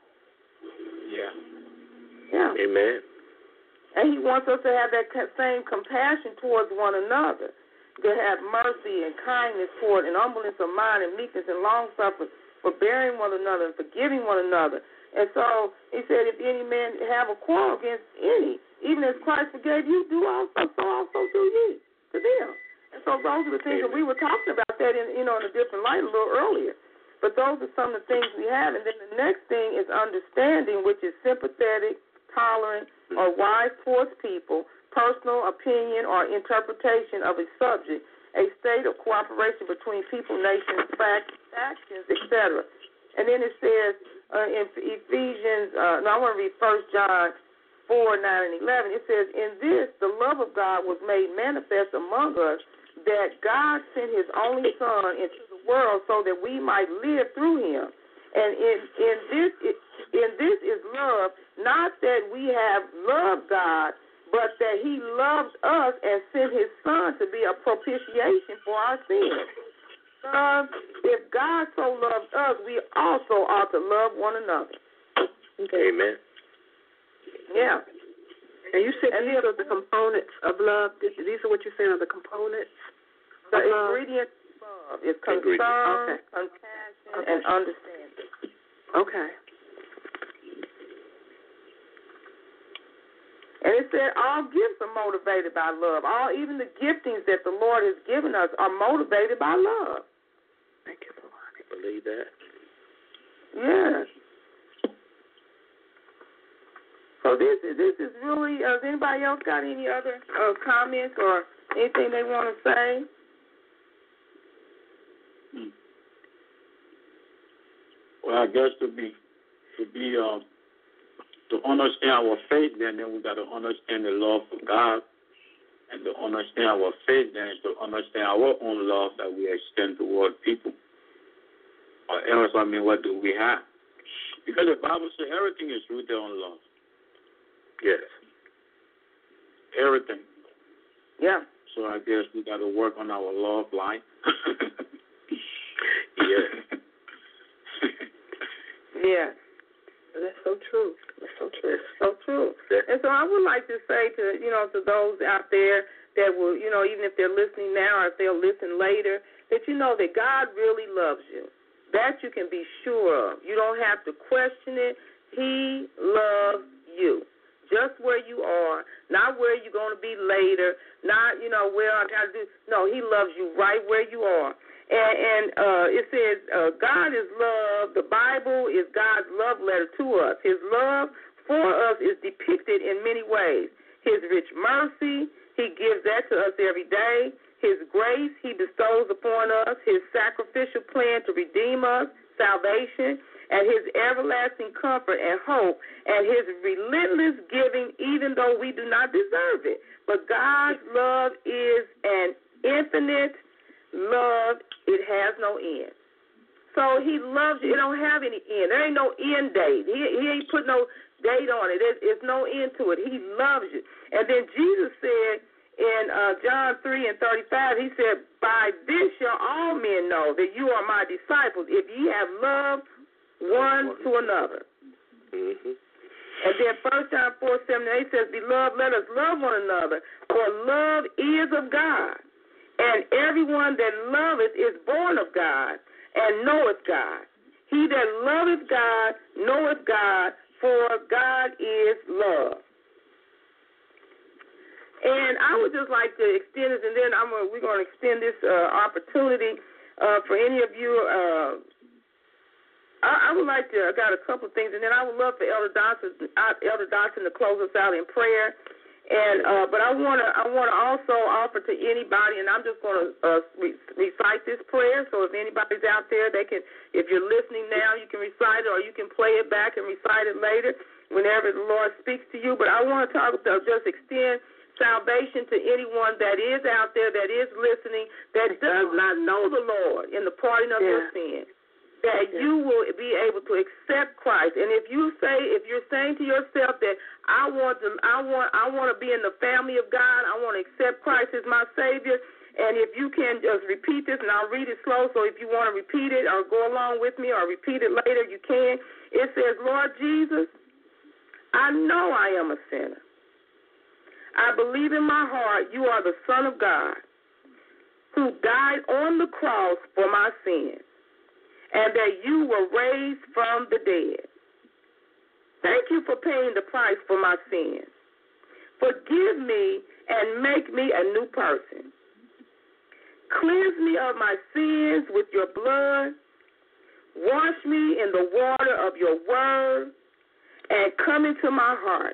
Yeah. Yeah. Amen. And He wants us to have that same compassion towards one another, to have mercy and kindness toward, and humbleness of mind, and meekness and long suffering, forbearing one another and forgiving one another. And so He said, if any man have a quarrel against any, even as Christ forgave you, do also, so also do ye to them. And so those are the things that we were talking about that in, you know, in a different light a little earlier. But those are some of the things we have. And then the next thing is understanding, which is sympathetic, tolerant, or wise towards people, personal opinion or interpretation of a subject, a state of cooperation between people, nations, facts, actions, et cetera. And then it says uh, in Ephesians, uh, no, I want to read First John four, nine, and eleven, it says, in this the love of God was made manifest among us, that God sent His only Son into the world so that we might live through Him. And in, in this in this is love, not that we have loved God, but that He loved us and sent His Son to be a propitiation for our sins. Son, if God so loved us, we also ought to love one another. Okay. Amen. Yeah. And you said and these are the components of love. These are what you're saying are the components the of love? ingredient of love is concern, okay. compassion, okay. and understanding. Okay. And it said all gifts are motivated by love. All, even the giftings that the Lord has given us are motivated by love. Thank you, Lord. I believe that. Yes. So this is this is really. Uh, has anybody else got any other uh, comments or anything they want to say? Hmm. Well, I guess to be to be um to understand our faith, then then we got to understand the love of God, and to understand our faith, then is to understand our own love that we extend toward people. Or else, I mean, what do we have? Because the Bible says everything is rooted on love. Yes. Everything. Yeah. So I guess we got to work on our love life. Yeah. Yeah. That's so true. That's so true. Yes. So true. Yes. And so I would like to say to, you know, to those out there that will, you know, even if they're listening now or if they'll listen later, that you know that God really loves you. That you can be sure of. You don't have to question it. He loves you. Just where you are, not where you're going to be later, not, you know, where I got to do. No, he loves you right where you are. And, and uh, it says uh, God is love. The Bible is God's love letter to us. His love for us is depicted in many ways. His rich mercy, he gives that to us every day. His grace, he bestows upon us. His sacrificial plan to redeem us, salvation, and his everlasting comfort and hope, and his relentless giving even though we do not deserve it. But God's love is an infinite love. It has no end. So he loves you. It don't have any end. There ain't no end date. He, he ain't put no date on it. There's, there's no end to it. He loves you. And then Jesus said in uh, John three and thirty-five, he said, by this shall all men know that you are my disciples, if ye have love one to another. Mm-hmm. And then First John four, seven, and eight says, beloved, let us love one another, for love is of God. And everyone that loveth is born of God and knoweth God. He that loveth God knoweth God, for God is love. And I would just like to extend this, and then I'm gonna, we're going to extend this uh, opportunity uh, for any of you. Uh, I, I would like to, I got a couple of things, and then I would love for Elder Dodson, Elder Dodson to close us out in prayer. And uh, but I want to, I want to also offer to anybody, and I'm just going to uh, re- recite this prayer. So if anybody's out there, they can, if you're listening now, you can recite it, or you can play it back and recite it later whenever the Lord speaks to you. But I want to talk about, just extend salvation to anyone that is out there, that is listening, that does not know the Lord in the pardon of yeah. your sin, that yeah. you will be able to accept Christ. And if you say, if you're saying to yourself that I want to, I want, I want to be in the family of God, I want to accept Christ as my Savior, and if you can just repeat this, and I'll read it slow, so if you want to repeat it or go along with me or repeat it later, you can. It says, Lord Jesus, I know I am a sinner. I believe in my heart you are the Son of God who died on the cross for my sins, and that you were raised from the dead. Thank you for paying the price for my sins. Forgive me and make me a new person. Cleanse me of my sins with your blood. Wash me in the water of your word and come into my heart.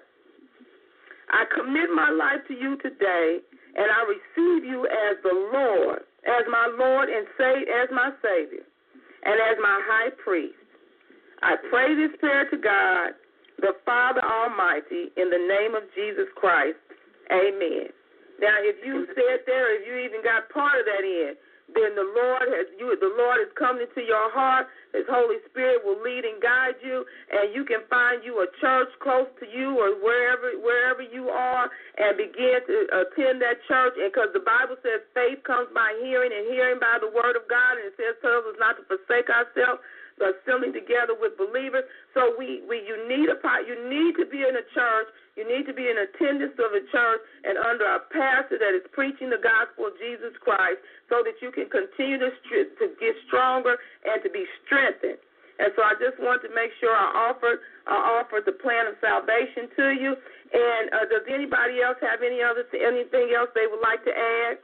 I commit my life to you today, and I receive you as the Lord, as my Lord and say, as my Savior, and as my high priest. I pray this prayer to God, the Father Almighty, in the name of Jesus Christ. Amen. Now, if you said there, if you even got part of that in, then the Lord has you. The Lord has come into your heart. His Holy Spirit will lead and guide you, and you can find you a church close to you or wherever wherever you are, and begin to attend that church. And because the Bible says faith comes by hearing, and hearing by the word of God, and it says tells us not to forsake ourselves, but assembling together with believers. So we, we you need a you need to be in a church. You need to be in attendance of a church and under a pastor that is preaching the gospel of Jesus Christ, so that you can continue to to get stronger and to be strengthened. And so I just want to make sure I offered I offered the plan of salvation to you. And uh, does anybody else have any other anything else they would like to add?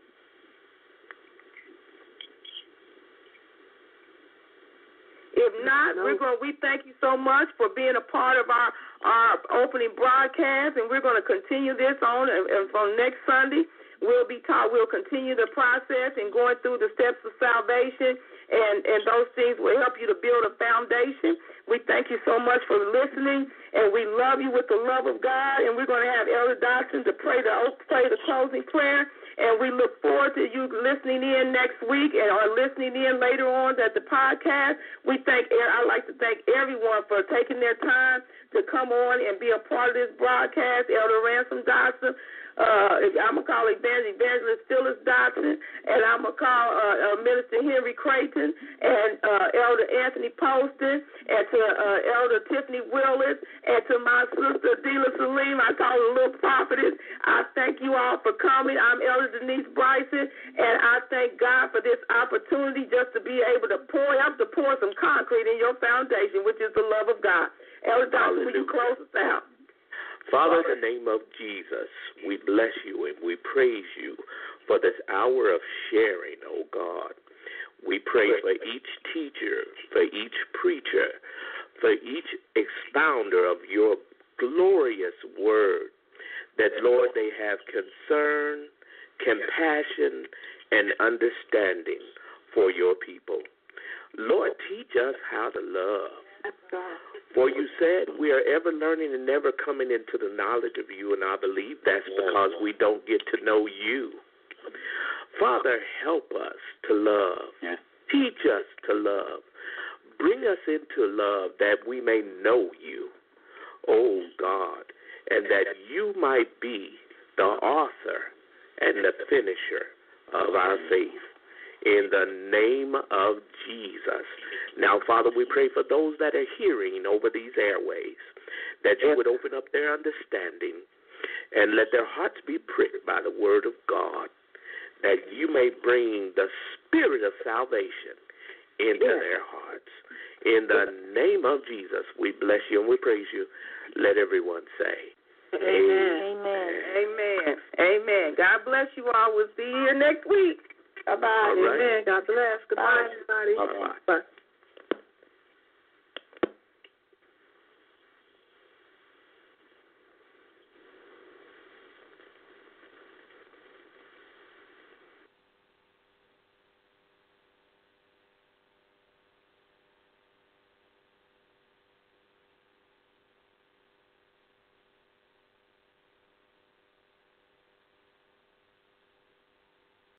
If not, we're going. We thank you so much for being a part of our, our opening broadcast, and we're going to continue this on. And, and from next Sunday, we'll be taught. We'll continue the process and going through the steps of salvation, and and those things will help you to build a foundation. We thank you so much for listening, and we love you with the love of God. And we're going to have Elder Dodson to pray the pray the closing prayer. And we look forward to you listening in next week and or listening in later on at the podcast. We thank. I'd like to thank everyone for taking their time to come on and be a part of this broadcast. Elder Ransom Dodson, uh, I'm going to call Evangelist, Evangelist Phyllis Dodson, and I'm going to call uh, uh, Minister Henry Creighton and uh, Elder Anthony Poston and to uh, Elder Tiffany Willis, and to my sister Dela Salim. I call her Little Prophetess. I thank you all for coming. I'm Elder Denise Bryson, and I thank God for this opportunity just to be able to pour, have to pour some concrete in your foundation, which is the love of God. Elder Dawson, will you close us out? Father, in the name of Jesus, we bless you and we praise you for this hour of sharing, oh God. We pray for each teacher, for each preacher, for each expounder of your glorious word, that, Lord, they have concern, compassion, and understanding for your people. Lord, teach us how to love. For you said we are ever learning and never coming into the knowledge of you, and I believe that's because we don't get to know you. Father, help us to love. Yeah. Teach us to love. Bring us into love that we may know you, oh God, and that you might be the author and the finisher of our faith. In the name of Jesus. Now, Father, we pray for those that are hearing over these airways, that you would open up their understanding and let their hearts be pricked by the word of God, that you may bring the spirit of salvation into yes. their hearts. In the name of Jesus, we bless you and we praise you. Let everyone say, Amen. Amen. Amen. Amen. God bless you all. We'll see you next week. Bye-bye. All right. Amen. God bless. Goodbye, everybody. Bye-bye. Bye.